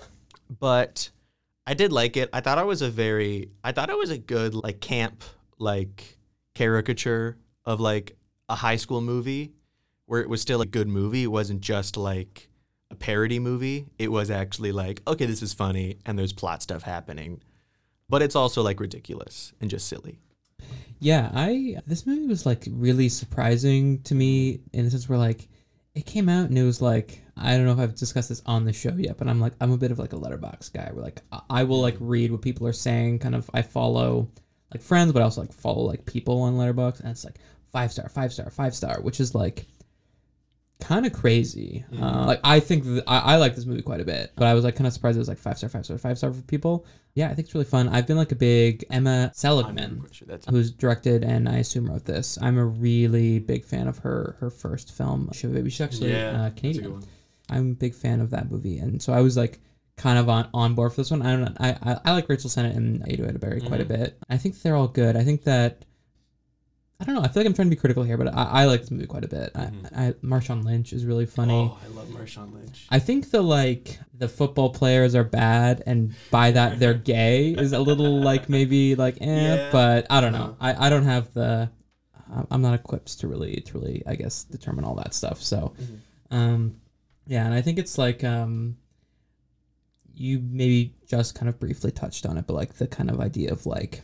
but I did like it. I thought it was a very, I thought it was a good like camp like caricature of like a high school movie where it was still a good movie. It wasn't just like a parody movie. It was actually like, okay, this is funny and there's plot stuff happening, but it's also like ridiculous and just silly.
Yeah, I this movie was like really surprising to me in the sense where like it came out and it was like, I don't know if I've discussed this on the show yet, but I'm like, I'm a bit of like a Letterboxd guy where like I will like read what people are saying. Kind of, I follow like friends, but I also like follow like people on Letterboxd, and it's like five star, five star, five star, which is like kind of crazy. Mm-hmm. Uh, like I think th- I, I like this movie quite a bit, but I was like kind of surprised it was like five star, five star, five star for people. Yeah, I think it's really fun. I've been like a big Emma Seligman, sure who's directed and I assume wrote this. I'm a really big fan of her her first film, Shiva Baby. She's actually
yeah,
uh, Canadian. I'm a big fan of that movie, and so I was like kind of on, on board for this one. I don't know. I I, I like Rachel Sennett and Ado Edaberry mm-hmm. quite a bit. I think they're all good. I think that. I don't know. I feel like I'm trying to be critical here, but I, I like this movie quite a bit. Mm-hmm. I, I Marshawn Lynch is really funny.
Oh, I love Marshawn Lynch.
I think the like the football players are bad, and by that they're gay is a little like maybe like eh. Yeah. But I don't know. I, I don't have the. I'm not equipped to really to really I guess determine all that stuff. So, mm-hmm. um, yeah, and I think it's like um. You maybe just kind of briefly touched on it, but like the kind of idea of like.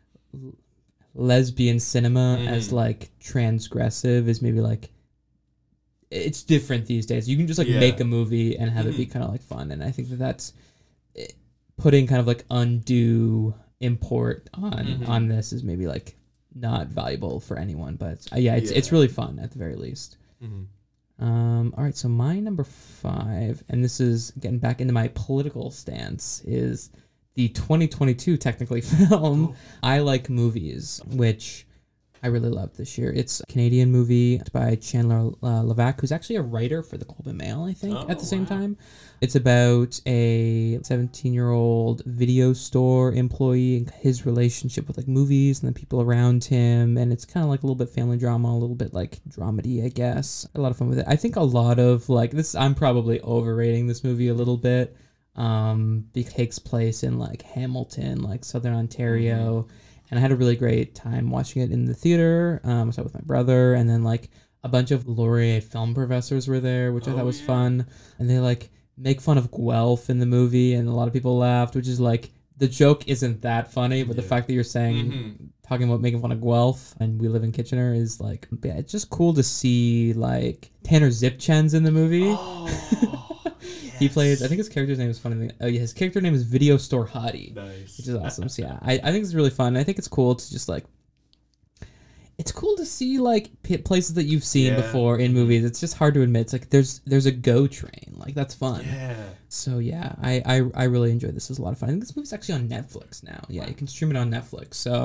Lesbian cinema mm. as like transgressive is maybe like it's different these days. You can just like yeah. make a movie and have mm. it be kind of like fun, and I think that that's putting kind of like undue import on mm-hmm. on this is maybe like not valuable for anyone. But uh, yeah, it's yeah. it's really fun at the very least. Mm-hmm. Um, all right, so my number five, and this is getting back into my political stance, is the twenty twenty-two technically film, oh. I Like Movies, which I really loved this year. It's a Canadian movie by Chandler uh, Levac, who's actually a writer for the Globe and Mail, I think, oh, at the same wow. time. It's about a seventeen-year-old video store employee and his relationship with like movies and the people around him. And it's kind of like a little bit family drama, a little bit like dramedy, I guess. A lot of fun with it. I think a lot of like this, I'm probably overrating this movie a little bit. Um, it takes place in like Hamilton, like Southern Ontario, mm-hmm. and I had a really great time watching it in the theater. Um, I saw it with my brother, and then like a bunch of Laurier film professors were there, which oh, I thought was yeah. fun, and they like make fun of Guelph in the movie, and a lot of people laughed, which is like the joke isn't that funny, but yeah. the fact that you're saying mm-hmm. talking about making fun of Guelph and we live in Kitchener is like yeah, it's just cool to see like Tanner Zipchen's in the movie. Oh. He plays, I think his character's name is funny. Oh yeah, his character name is Video Store Hottie.
Nice. Which
is awesome. So yeah, I, I think it's really fun. I think it's cool to just like, it's cool to see like p- places that you've seen yeah. before in movies. It's just hard to admit. It's like there's there's a go train. Like that's fun.
Yeah.
So yeah, I, I, I really enjoyed this. It was a lot of fun. I think this movie's actually on Netflix now. Yeah, you can stream it on Netflix. So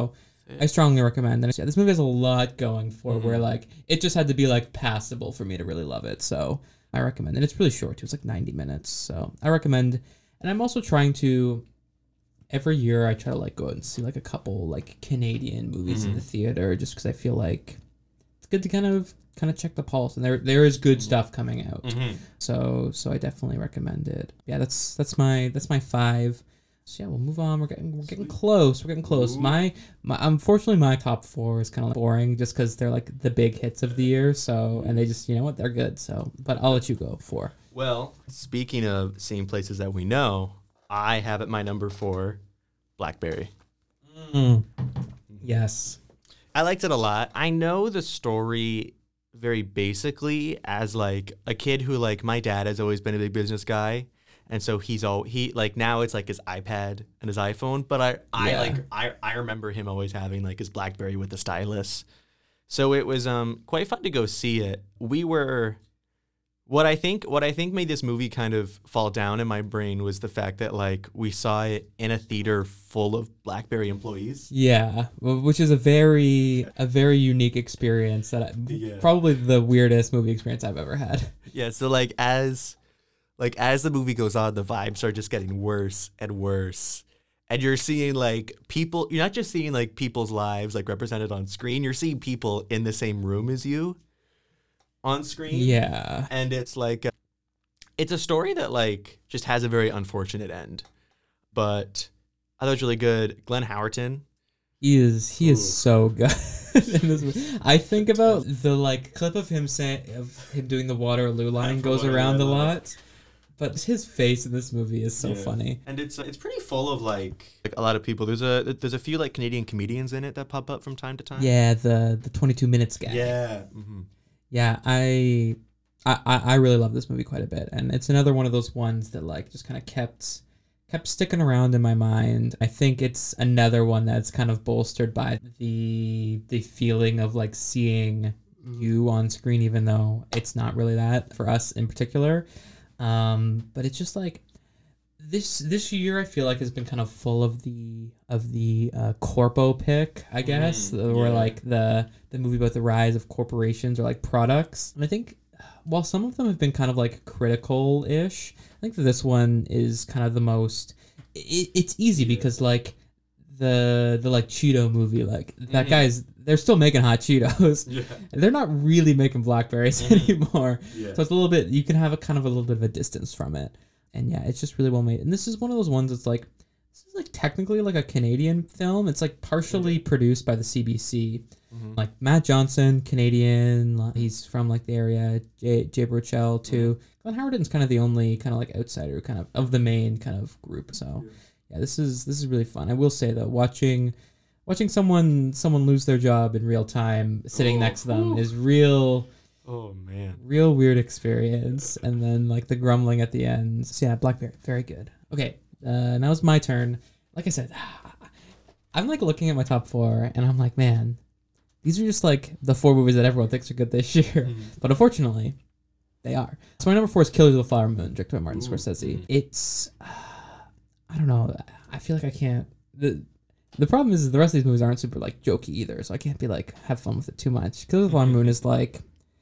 I strongly recommend it. Yeah, this movie has a lot going for mm-hmm. where like it just had to be like passable for me to really love it. So I recommend it. It's really short too. It's like ninety minutes. So I recommend. And I'm also trying to every year I try to like go out and see like a couple like Canadian movies mm-hmm. in the theater just because I feel like it's good to kind of kind of check the pulse, and there there is good mm-hmm. stuff coming out. Mm-hmm. So so I definitely recommend it. Yeah, that's that's my that's my five. So yeah, we'll move on. We're getting we're getting close. We're getting close. Ooh. My my unfortunately my top four is kind of like boring just because they're like the big hits of the year. So and they just you know what they're good. So but I'll let you go for.
Well, speaking of seeing places that we know, I have at my number four, Blackberry.
Mm. Yes,
I liked it a lot. I know the story very basically as like a kid who like my dad has always been a big business guy. And so he's all he like now it's like his iPad and his iPhone, but I, I
yeah.
like I, I remember him always having like his BlackBerry with the stylus. So it was um quite fun to go see it. We were what I think what I think made this movie kind of fall down in my brain was the fact that like we saw it in a theater full of BlackBerry employees.
Yeah, which is a very a very unique experience that I, yeah. probably the weirdest movie experience I've ever had.
Yeah, so like as Like, as the movie goes on, the vibes are just getting worse and worse. And you're seeing, like, people... You're not just seeing, like, people's lives, like, represented on screen. You're seeing people in the same room as you on screen.
Yeah.
And it's, like... Uh, it's a story that, like, just has a very unfortunate end. But I thought it was really good. Glenn Howerton.
He is he Ooh. is so good in this movie. I think about the, like, clip of him saying... of him doing the Waterloo line goes around a lot. But his face in this movie is so yeah. funny,
and it's it's pretty full of like like a lot of people. There's a there's a few like Canadian comedians in it that pop up from time to time.
Yeah, the the twenty-two minutes guy.
Yeah, mm-hmm.
yeah. I, I I really love this movie quite a bit, and it's another one of those ones that like just kind of kept kept sticking around in my mind. I think it's another one that's kind of bolstered by the the feeling of like seeing you on screen, even though it's not really that for us in particular. Um, but it's just like this this year I feel like has been kind of full of the of the uh, corpo pick, I guess, mm, where yeah. like the the movie about the rise of corporations or like products. And I think while some of them have been kind of like critical-ish, I think that this one is kind of the most. It, it's easy yeah. because like the the like Cheeto movie, like that mm. guy's. They're still making hot Cheetos. Yeah. They're not really making Blackberries mm-hmm. anymore. Yeah. So it's a little bit, you can have a kind of a little bit of a distance from it. And yeah, it's just really well made. And this is one of those ones that's like, this is like technically like a Canadian film. It's like partially mm-hmm. produced by the C B C. Mm-hmm. Like Matt Johnson, Canadian. He's from like the area. Jay, Jay Burchell too. Mm-hmm. Glenn Howerton's kind of the only kind of like outsider kind of of the main kind of group. So yeah. yeah, this is this is really fun. I will say though, watching... Watching someone someone lose their job in real time, sitting oh, next to them, ooh. is real.
Oh man,
real weird experience. And then like the grumbling at the end. So yeah, Blackberry, very good. Okay, uh, now it's my turn. Like I said, I'm like looking at my top four, and I'm like, man, these are just like the four movies that everyone thinks are good this year. Mm-hmm. But unfortunately, they are. So my number four is Killers of the Flower Moon, directed by Martin ooh. Scorsese. Mm-hmm. It's, uh, I don't know. I feel like I can't. The, The problem is the rest of these movies aren't super like jokey either, so I can't be like have fun with it too much. Killers of the Flower Moon is like,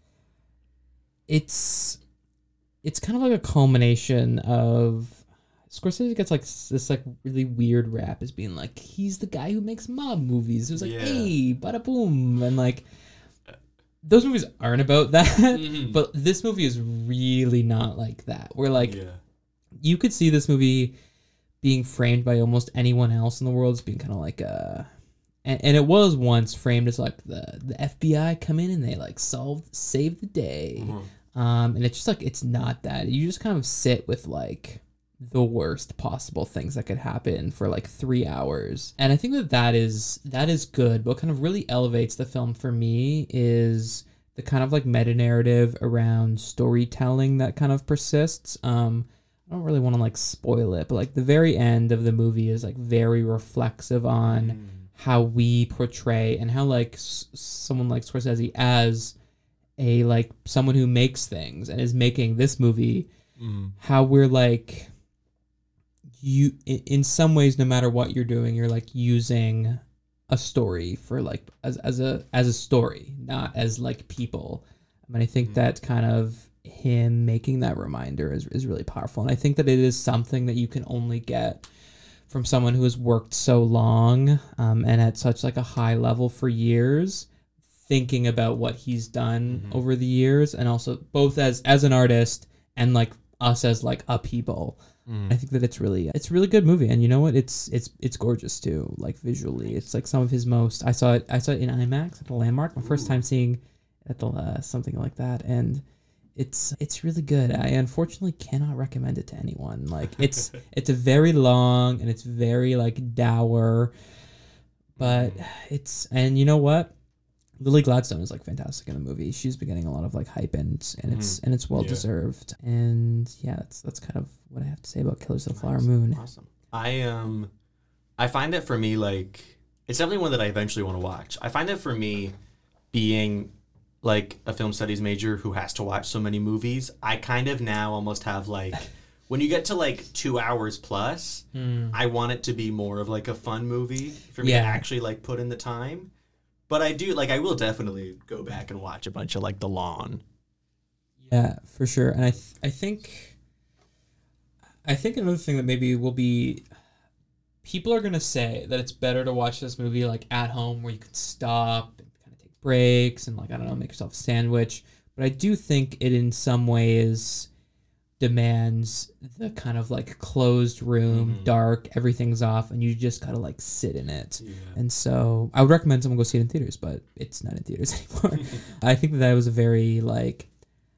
it's, it's kind of like a culmination of Scorsese gets like this like really weird rap as being like he's the guy who makes mob movies. It was like yeah. hey, bada boom, and like those movies aren't about that, mm-hmm. but this movie is really not like that. Where like yeah. you could see this movie being framed by almost anyone else in the world as being kind of like a, and, and it was once framed as like the, the F B I come in and they like solved, save the day. Mm-hmm. Um, and it's just like, it's not that. You just kind of sit with like the worst possible things that could happen for like three hours. And I think that that is, that is good. But what kind of really elevates the film for me is the kind of like meta narrative around storytelling that kind of persists. Um, I don't really want to like spoil it, but like the very end of the movie is like very reflexive on mm. how we portray and how like s- someone like Scorsese as a like someone who makes things and is making this movie, mm. how we're like you in, in some ways, no matter what you're doing, you're like using a story for like as as a as a story, not as like people. And I think that kind of him making that reminder is is really powerful. And I think that it is something that you can only get from someone who has worked so long um, and at such like a high level for years, thinking about what he's done mm-hmm. over the years, and also both as as an artist and like us as like a people. Mm. I think that it's really it's a really good movie, and you know what? It's it's it's gorgeous too. Like visually, it's like some of his most. I saw it. I saw it in IMAX at the Landmark. My first Ooh. time seeing at the uh, something like that, and it's it's really good. I unfortunately cannot recommend it to anyone. Like it's it's a very long and it's very like dour, but it's and you know what? Lily Gladstone is like fantastic in the movie. She's been getting a lot of like hype and and it's mm-hmm. and it's well yeah. deserved. And yeah, that's that's kind of what I have to say about Killers of the Flower Moon.
Awesome. I um I find that for me like it's definitely one that I eventually want to watch. I find that for me being like a film studies major who has to watch so many movies, I kind of now almost have like when you get to like two hours plus, mm. I want it to be more of like a fun movie for me yeah. to actually like put in the time. But I do, like, I will definitely go back and watch a bunch of, like, The Lawn.
Yeah, for sure. And I th- I think, I think another thing that maybe will be, people are going to say that it's better to watch this movie, like, at home where you can stop and kind of take breaks and, like, I don't know, make yourself a sandwich. But I do think it in some ways demands the kind of like closed room, mm-hmm. dark, everything's off, and you just gotta like sit in it. Yeah. And so I would recommend someone go see it in theaters, but it's not in theaters anymore. I think that that was a very like,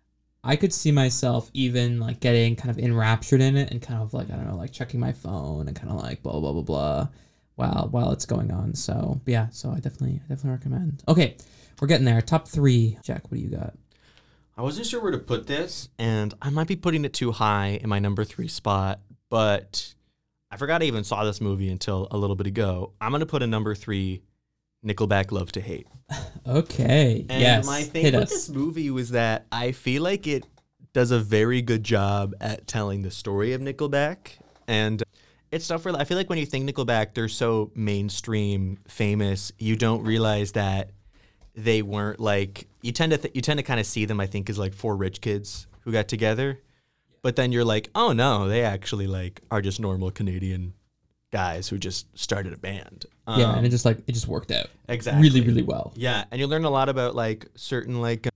I could see myself even like getting kind of enraptured in it and kind of like, I don't know, like checking my phone and kind of like blah, blah, blah, blah, while, while it's going on. So yeah, so I definitely, I definitely recommend. Okay, we're getting there. Top three. Jack, what do you got?
I wasn't sure where to put this, and I might be putting it too high in my number three spot, but I forgot I even saw this movie until a little bit ago. I'm going to put a number three, Nickelback Love to Hate.
Okay,
and
yes,
my thing
hit
with
us.
this movie was that I feel like it does a very good job at telling the story of Nickelback, and it's stuff where I feel like when you think Nickelback, they're so mainstream, famous, you don't realize that they weren't like you tend to th- you tend to kind of see them I think as like four rich kids who got together, but then you're like, oh no, they actually like are just normal Canadian guys who just started a band. Um,
yeah, and it just like it just worked out
exactly
really really well.
Yeah, and you learn a lot about like certain like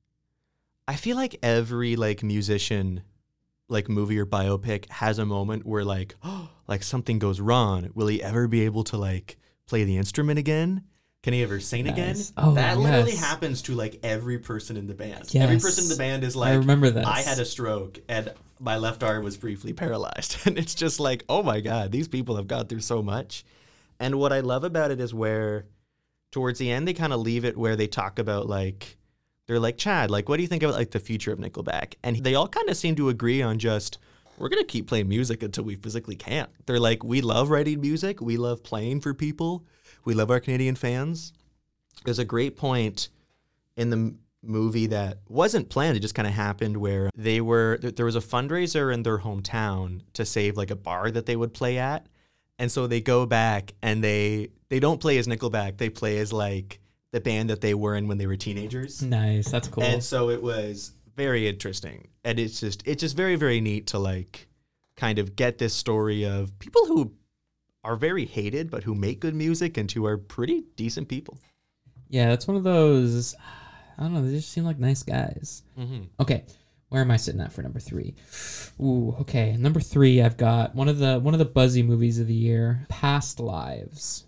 I feel like every like musician like movie or biopic has a moment where like oh like something goes wrong. Will he ever be able to like play the instrument again? Can he ever sing nice. again?
Oh,
that
yes.
literally happens to like every person in the band.
Yes.
Every person in the band is like,
I remember this.
I had a stroke and my left arm was briefly paralyzed. And it's just like, oh my God, these people have gone through so much. And what I love about it is where towards the end, they kind of leave it where they talk about like, they're like, Chad, like, what do you think about like the future of Nickelback? And they all kind of seem to agree on just, we're going to keep playing music until we physically can't. They're like, we love writing music. We love playing for people. We love our Canadian fans. There's a great point in the m- movie that wasn't planned. It just kind of happened where they were, th- there was a fundraiser in their hometown to save like a bar that they would play at. And so they go back and they, they don't play as Nickelback. They play as like the band that they were in when they were teenagers.
Nice. That's cool.
And so it was very interesting. And it's just, it's just very, very neat to like kind of get this story of people who are very hated, but who make good music and who are pretty decent people.
Yeah, that's one of those, I don't know, they just seem like nice guys. Mm-hmm. Okay, where am I sitting at for number three? Ooh, okay, number three, I've got one of the one of the buzzy movies of the year, Past Lives.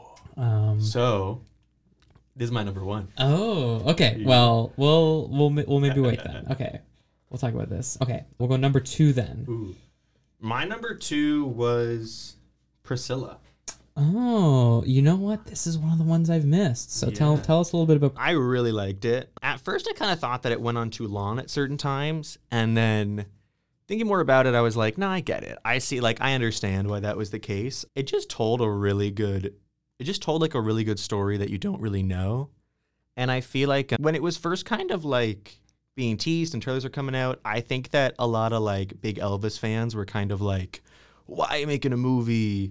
Um,
so, this is my number one.
Oh, okay. Yeah. Well, we'll we'll we'll maybe wait then. Okay, we'll talk about this. Okay, we'll go number two then.
Ooh. My number two was Priscilla.
Oh, you know what? This is one of the ones I've missed. So yeah. tell tell us a little bit about.
I really liked it. At first, I kind of thought that it went on too long at certain times, and then thinking more about it, I was like, no, I get it. I see, like, I understand why that was the case. It just told a really good. It just told like a really good story that you don't really know, and I feel like when it was first kind of like being teased and trailers are coming out, I think that a lot of like big Elvis fans were kind of like, why are you making a movie?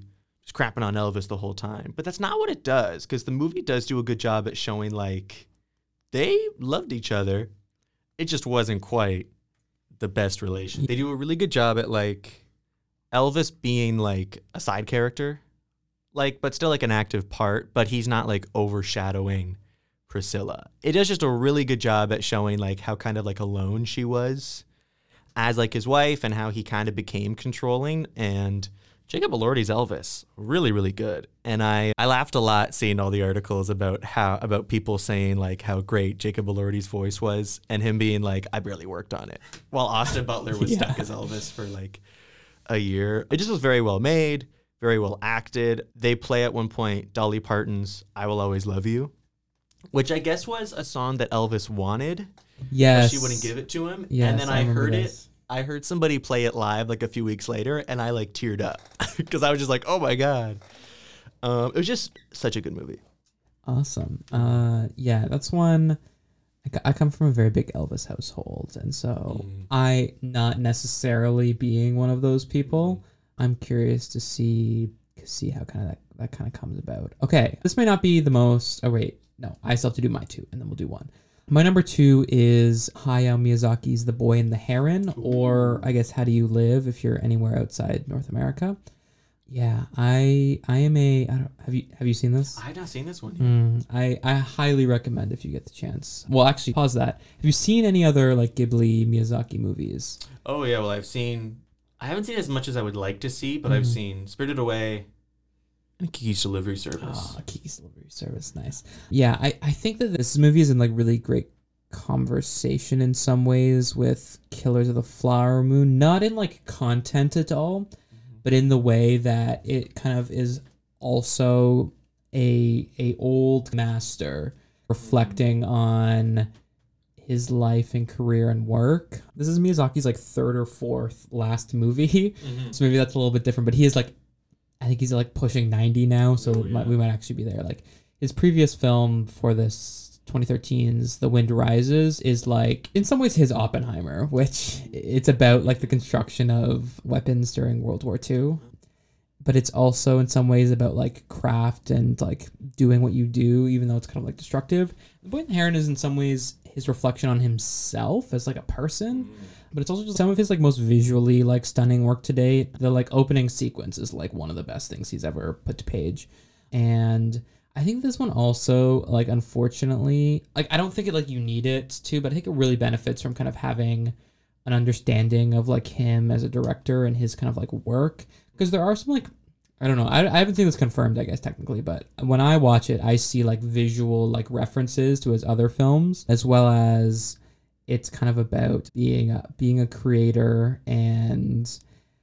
was crapping on Elvis the whole time. But that's not what it does, because the movie does do a good job at showing, like, they loved each other. It just wasn't quite the best relation. They do a really good job at, like, Elvis being, like, a side character, like, but still, like, an active part, but he's not, like, overshadowing Priscilla. It does just a really good job at showing, like, how kind of, like, alone she was as, like, his wife, and how he kind of became controlling. And Jacob Elordi's Elvis, really, really good. And I, I laughed a lot seeing all the articles about how about people saying, like, how great Jacob Elordi's voice was, and him being like, I barely worked on it, while Austin Butler was
Yeah.
stuck as Elvis for, like, a year. It just was very well made, very well acted. They play at one point Dolly Parton's I Will Always Love You, which I guess was a song that Elvis wanted,
Yes.
but she wouldn't give it to him.
Yes,
and then
I
I,
remember
heard
this.
it. I heard somebody play it live like a few weeks later, and I like teared up because I was just like, oh my God. Um, it was just such a good movie.
Awesome. Uh, yeah, that's one. I, c- I come from a very big Elvis household, and so
Mm.
I, not necessarily being one of those people, I'm curious to see see how kind of that, that kind of comes about. Okay, this may not be the most. Oh wait, no, I still have to do my two, and then we'll do one. My number two is Hayao Miyazaki's The Boy and the Heron, or I guess How Do You Live if you're anywhere outside North America. Yeah, I I am a. I don't, have you have you seen this?
I had not seen this one yet.
Mm, I, I highly recommend if you get the chance. Well, actually, pause that. Have you seen any other like Ghibli Miyazaki movies?
Oh yeah, well I've seen. I haven't seen as much as I would like to see, but I've
Mhm.
seen Spirited Away and Kiki's Delivery Service.
Oh, Kiki's Delivery Service, nice. Yeah, I, I think that this movie is in like really great conversation in some ways with Killers of the Flower Moon. Not in like content at all, but in the way that it kind of is also a a old master reflecting on his life and career and work. This is Miyazaki's like third or fourth last movie,
Mhm.
so maybe that's a little bit different. But he is like, I think he's like pushing ninety now, so
Oh,
it might,
yeah.
we might actually be there. Like his previous film for this twenty thirteen's The Wind Rises is like in some ways his Oppenheimer, which it's about like the construction of weapons during World War Two. But it's also in some ways about like craft and like doing what you do, even though it's kind of like destructive. The Boy and the Heron is in some ways his reflection on himself as like a person, but it's also just some of his like most visually like stunning work to date. The like opening sequence is like one of the best things he's ever put to page. And I think this one also, like, unfortunately, like, I don't think it, like, you need it to, but I think it really benefits from kind of having an understanding of, like, him as a director and his kind of, like, work. Because there are some, like, I don't know, I, I haven't seen this confirmed, I guess, technically, but when I watch it, I see, like, visual, like, references to his other films, as well as it's kind of about being a, being a creator and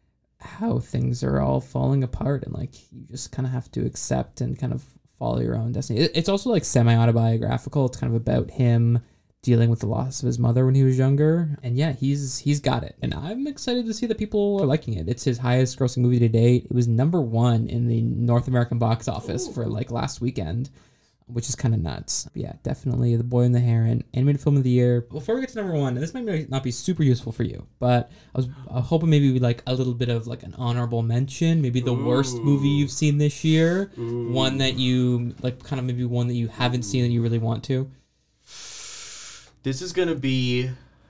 how things are all falling apart, and, like, you just kind of have to accept and kind of follow your own destiny. It- It's also like semi-autobiographical. It's kind of about him dealing with the loss of his mother when he was younger. And yeah, he's he's got it. And I'm excited to see that people are liking it. It's his highest grossing movie to date. It was number one in the North American box office for like last weekend, which is kind of nuts. But yeah, definitely The Boy and the Heron, animated film of the year. Before we get to number one, and this might not be super useful for you, but I was uh, hoping maybe we'd like a little bit of like an honorable mention, maybe the worst movie you've seen this year, one that you like, kind of maybe one that you haven't seen that you really want to.
This is gonna be.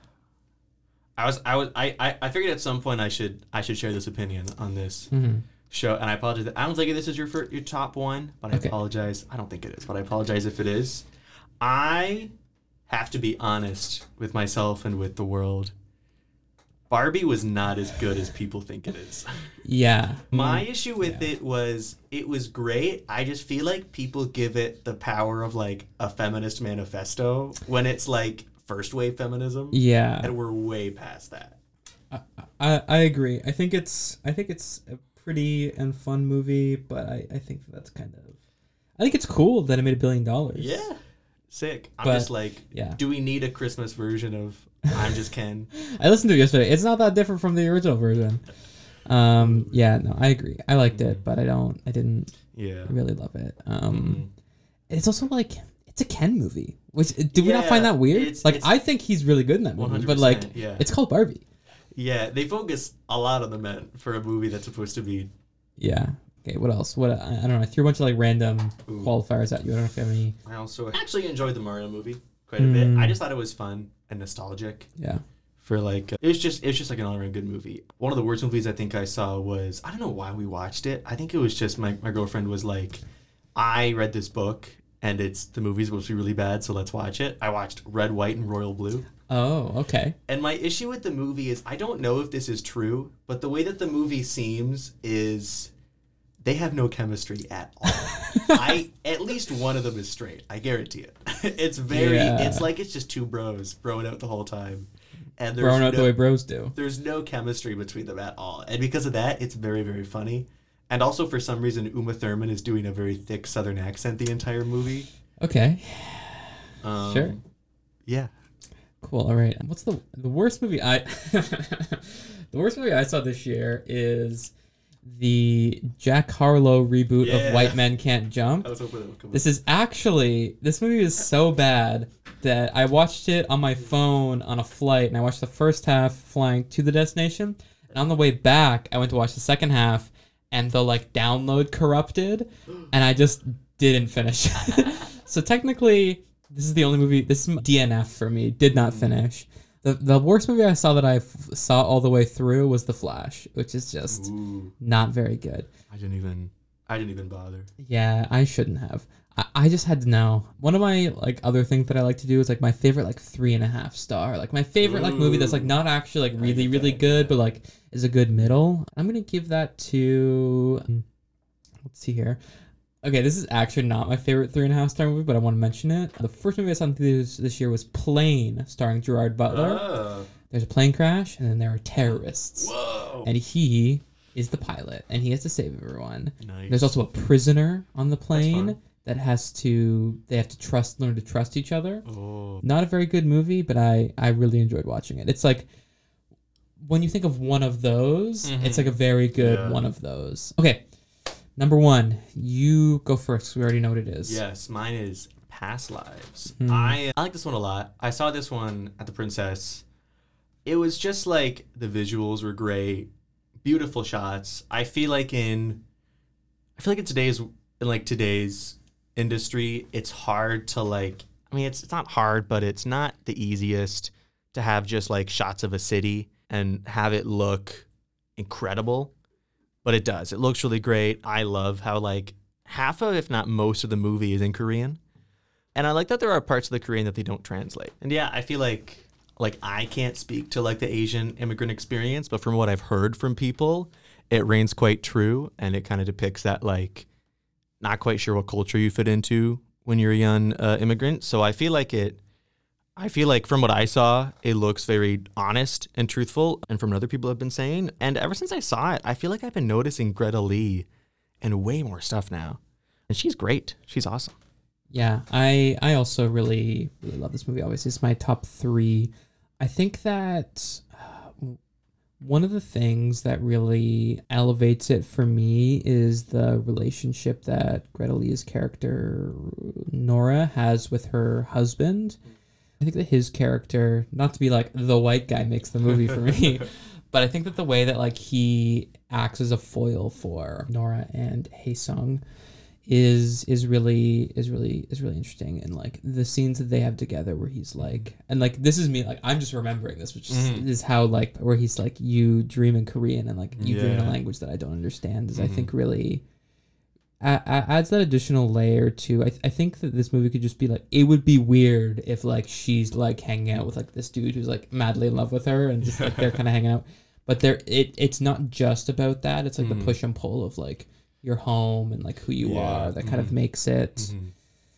I was I was I, I I figured at some point I should I should share this opinion on this
Mm-hmm.
show, and I apologize. I don't think this is your fir- your top one, but I
Okay.
apologize. I don't think it is, but I apologize if it is. I have to be honest with myself and with the world. Barbie was not as good as people think it is.
Yeah.
My issue with
Yeah.
it was it was great. I just feel like people give it the power of like a feminist manifesto when it's like first wave feminism.
Yeah.
And we're way past that.
I, I I agree. I think it's I think it's a pretty and fun movie, but I, I think that's kind of I think it's cool that it made a billion dollars.
Yeah. Sick. I'm
But,
just like,
yeah.
do we need a Christmas version of I'm Just Ken?
I listened to it yesterday. It's not that different from the original version. Um yeah, no, I agree. I liked it, but I don't I didn't
Yeah.
really love it. Um
Mhm.
it's also like it's a Ken movie. Which do we not
Yeah,
find that weird?
it's-
like
it's-
I think he's really good in that movie,
one hundred
but like
percent, yeah.
it's called Barbie.
Yeah, they focus a lot on the men for a movie that's supposed to be
Yeah. Okay, what else? What I, I don't know. I threw a bunch of like random
Ooh.
qualifiers at you. I don't know if you have any.
I also actually enjoyed the Mario movie quite a bit. I just thought it was fun and nostalgic.
Yeah.
For like, it was just it was just like an all around good movie. One of the worst movies I think I saw was, I don't know why we watched it. I think it was just my my girlfriend was like, I read this book and it's the movie's supposed to be really bad, so let's watch it. I watched Red, White, and Royal Blue.
Oh, okay.
And my issue with the movie is, I don't know if this is true, but the way that the movie seems is they have no chemistry at all. I at least one of them is straight. I guarantee it. It's very.
Yeah.
It's like it's just two bros broing out the whole time, and there's
Brown out
no,
the way bros do.
there's no chemistry between them at all. And because of that, it's very very funny. And also for some reason, Uma Thurman is doing a very thick Southern accent the entire movie.
Okay.
Um,
Sure.
Yeah.
Cool. All right. What's the the worst movie I the worst movie I saw this year is the Jack Harlow reboot
Yeah.
of White Men Can't Jump.
I was hoping that would come.
This is actually this movie is so bad that I watched it on my phone on a flight, and I watched the first half flying to the destination, and on the way back I went to watch the second half, and the like download corrupted, and I just didn't finish. So technically, this is the only movie. This is D N F for me. Did not finish. The the worst movie I saw that I f- saw all the way through was The Flash, which is just
Ooh,
not very good.
I didn't even. I didn't even bother.
Yeah, I shouldn't have. I, I just had to know. One of my like other things that I like to do is like my favorite like three and a half star, like my favorite like movie that's like not actually like really really good, but like is a good middle. I'm gonna give that to. Um, let's see here. Okay, this is actually not my favorite three and a half star movie, but I want to mention it. The first movie I saw in theaters this year was Plane, starring Gerard Butler.
Oh.
There's a plane crash, and then there are terrorists,
Whoa.
and he is the pilot, and he has to save everyone.
Nice.
There's also a prisoner on the
fun.
plane that has to they have to trust learn to trust each other.
Oh.
Not a very good movie, but I I really enjoyed watching it. It's like when you think of one of those,
Mhm.
it's like a very good
Yeah.
one of those. Okay. Number one, you go first. We already know what it is.
Yes, mine is Past Lives.
Hmm.
I I like this one a lot. I saw this one at the Princess. It was just like the visuals were great, beautiful shots. I feel like in, I feel like in today's in like today's industry, it's hard to like. I mean, it's it's not hard, but it's not the easiest to have just like shots of a city and have it look incredible. But it does. It looks really great. I love how like half of, if not most of the movie is in Korean. And I like that there are parts of the Korean that they don't translate. And yeah, I feel like like I can't speak to like the Asian immigrant experience, but from what I've heard from people, it reigns quite true. And it kind of depicts that like not quite sure what culture you fit into when you're a young uh, immigrant. So I feel like it, I feel like from what I saw, it looks very honest and truthful, and from what other people have been saying. And ever since I saw it, I feel like I've been noticing Greta Lee in way more stuff now. And she's great. She's awesome.
Yeah, I I also really really love this movie. Obviously, it's my top three. I think that uh, one of the things that really elevates it for me is the relationship that Greta Lee's character Nora has with her husband. I think that his character, not to be like the white guy makes the movie for me, but I think that the way that like he acts as a foil for Nora and Haesung is is really is really is really interesting, and like the scenes that they have together where he's like, and like this is me like I'm just remembering this, which is,
Mhm.
is how like where he's like, you dream in Korean and like you dream in a
Yeah.
language that I don't understand is I
Mhm.
think really a- a- adds that additional layer to I, th- I think that this movie could just be like, it would be weird if like she's like hanging out with like this dude who's like madly in love with her and just like they're kind of hanging out, but there it it's not just about that. It's like
Mhm.
the push and pull of like your home and like who you
Yeah.
are that kind of
Mhm.
makes it
Mhm.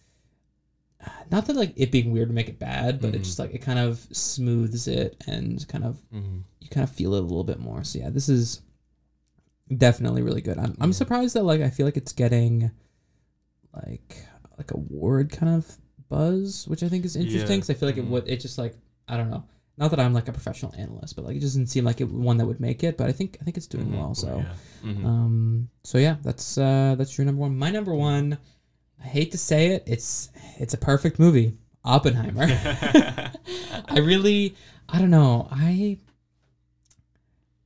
not that like it being weird to make it bad, but
Mhm.
it just like it kind of smooths it and kind of
Mhm.
you kind of feel it a little bit more. So yeah, this is definitely really good. I'm I'm
Yeah.
surprised that like I feel like it's getting like like award kind of buzz, which I think is interesting
Yeah.
because I feel like it
Mhm.
would it just like I don't know. Not that I'm like a professional analyst, but like it doesn't seem like it one that would make it. But I think I think it's doing
Mhm.
well. So
Yeah. Mhm.
um so yeah, that's uh that's your number one. My number one, I hate to say it, it's it's a perfect movie. Oppenheimer. I really I don't know. I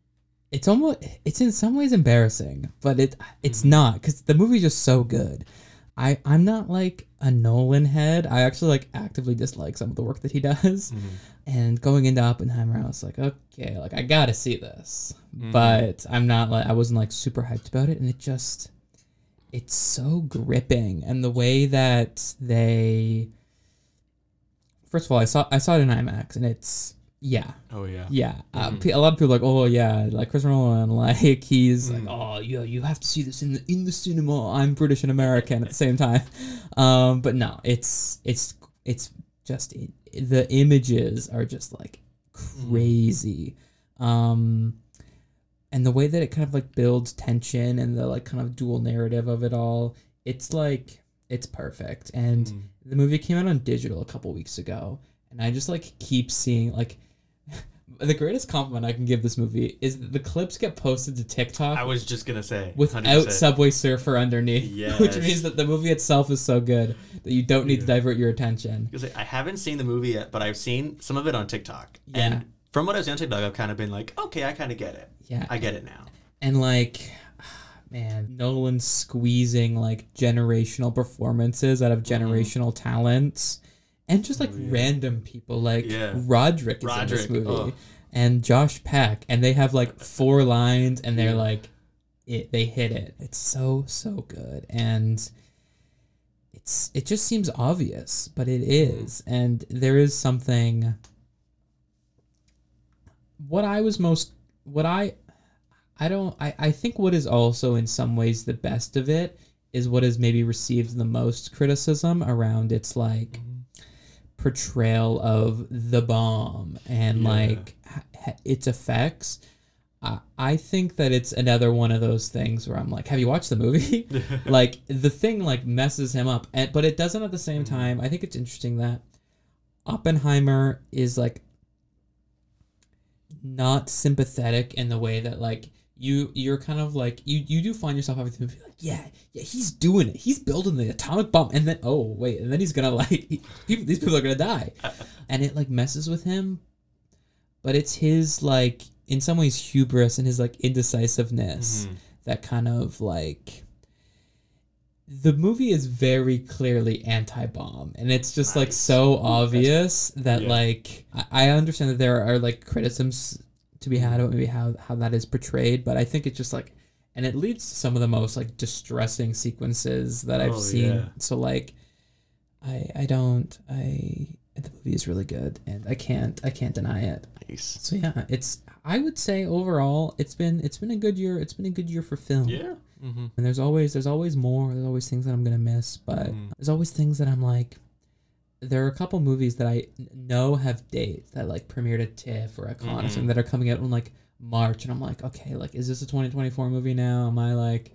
it's almost it's in some ways embarrassing, but it it's
Mm-hmm.
not because the movie's just so good. I I'm not like a Nolan head. I actually like actively dislike some of the work that he does.
Mm-hmm.
And going into Oppenheimer, I was like, okay, like I gotta see this,
Mm-hmm.
but I'm not like I wasn't like super hyped about it, and it just it's so gripping, and the way that they first of all, I saw I saw it in IMAX, and it's yeah.
Oh yeah.
Yeah, uh, pe- a lot of people are like, oh yeah, like Chris Nolan, like he's
Mm.
like, oh yeah, you have to see this in the in the cinema. I'm British and American at the same time, um, but no, it's it's it's just it, the images are just like crazy, um, and the way that it kind of like builds tension and the like kind of dual narrative of it all, it's like it's perfect. And
Mm.
the movie came out on digital a couple weeks ago, and I just like keep seeing like. The greatest compliment I can give this movie is that the clips get posted to TikTok
I was just gonna say
without
one hundred percent.
Subway Surfer underneath, which
Yes.
means that the movie itself is so good that you don't need to divert your attention.
Because I haven't seen the movie yet, but I've seen some of it on TikTok.
Yeah.
And from what I've seen on TikTok, I've kind of been like, okay, I kind of get it.
Yeah,
I get it now.
and like, man, Nolan squeezing like generational performances out of generational talents, and just like random people like
Yeah.
Roderick is
Roderick,
in this movie,
oh.
and Josh Peck, and they have like four lines, and they're like, it they hit it. It's so so good, and it's it just seems obvious, but it is, and there is something. What I was most, what I, I don't, I, I think what is also in some ways the best of it is what has maybe received the most criticism around its like portrayal of the bomb and
Yeah.
like h- its effects. I, I think that it's another one of those things where I'm like, have you watched the movie? Like the thing like messes him up, and but it doesn't at the same time. I think it's interesting that Oppenheimer is like not sympathetic in the way that like you you're kind of like you you do find yourself having to be like, yeah yeah he's doing it, he's building the atomic bomb, and then oh wait, and then he's gonna like he, people, these people are gonna die, and it like messes with him, but it's his like in some ways hubris and his like indecisiveness
Mhm.
that kind of like the movie is very clearly anti-bomb, and it's just like
Nice.
so obvious that
Yeah.
like I, I understand that there are like criticisms to be had about maybe how how that is portrayed, but I think it's just like, and it leads to some of the most like distressing sequences that I've
Oh,
seen.
yeah.
So like I I don't I the movie is really good, and I can't I can't deny it.
Nice.
So yeah, it's I would say overall it's been it's been a good year. It's been a good year for film.
Yeah. Mm-hmm.
And there's always there's always more. There's always things that I'm gonna miss, but
Mm.
there's always things that I'm like. There are a couple movies that I n- know have dates that like premiered at TIFF or at Con or
Mhm.
something that are coming out in like March, and I'm like, okay, like is this a twenty twenty-four movie now? Am I like?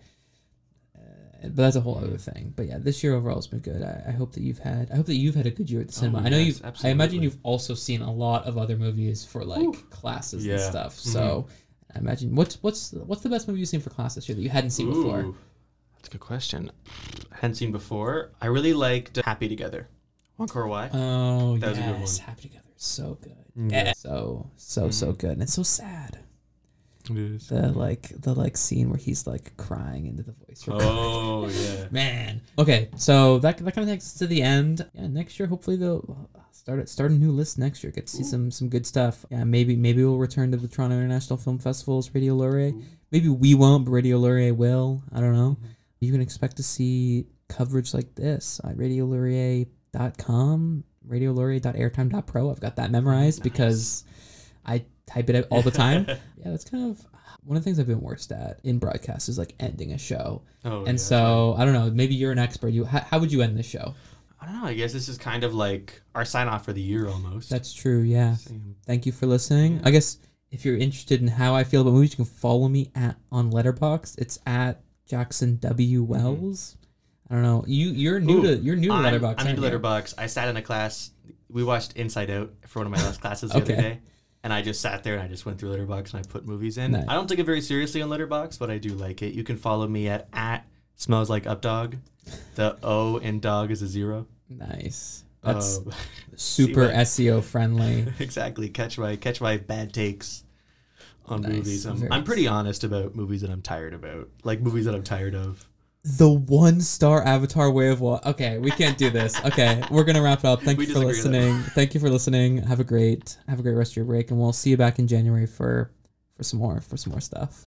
Uh, but that's a whole other thing. But yeah, this year overall has been good. I, I hope that you've had. I hope that you've had a good year at the cinema. I know
yes,
you've. I
absolutely.
imagine you've also seen a lot of other movies for like classes and
Yeah.
stuff. So. I imagine what's what's what's the best movie you've seen for class this year that you hadn't seen before?
Ooh, that's a good question. I hadn't seen before. I really liked Happy Together. Wong Kar-wai.
Oh
That was a good
yes,
one.
Happy Together is so good.
Yeah.
Yeah. So so so good, and it's so sad.
It is.
The like the like scene where he's like crying into the voice. recorder.
Oh yeah.
Man. Okay, so that that kind of takes us to the end. Yeah, next year hopefully they'll start it start a new list next year. Get to see some some good stuff. Yeah, maybe maybe we'll return to the Toronto International Film Festival's Radio Laurier. Maybe we won't, but Radio Laurier will. I don't know. You can expect to see coverage like this at radio laurier dot com, radio laurier dot airtime dot pro. I've got that memorized because I type it out all the time. Yeah, that's kind of one of the things I've been worst at in broadcast is like ending a show.
Oh,
And
yeah.
so I don't know. Maybe you're an expert. You how, how would you end this show?
I don't know. I guess this is kind of like our sign off for the year almost.
That's true. Yeah.
Same.
Thank you for listening. I guess if you're interested in how I feel about movies, you can follow me at on Letterboxd. It's at Jackson W Wells. I don't know. You you're new
Ooh,
to you're new to
I'm-
Letterboxd.
I'm new
aren't
to
you?
Letterboxd. I sat in a class. We watched Inside Out for one of my last classes the
Okay.
other day, and I just sat there and I just went through Letterboxd and I put movies in.
Nice.
I don't take it very seriously on Letterboxd, but I do like it. You can follow me at at smells like updog. The O in dog is a zero.
Nice. That's
Uh,
super
what-
S E O friendly.
exactly. Catch my catch my bad takes on
Nice.
movies. I'm,
Very
I'm
nice.
pretty honest about movies that I'm tired about, like movies that I'm tired of.
The one star Avatar Way of Water. Okay, we can't do this. Okay, we're gonna wrap it up. Thank
We
you for
disagree with that.
listening. Thank you for listening. Have a great have a great rest of your break, and we'll see you back in January for for some more for some more stuff.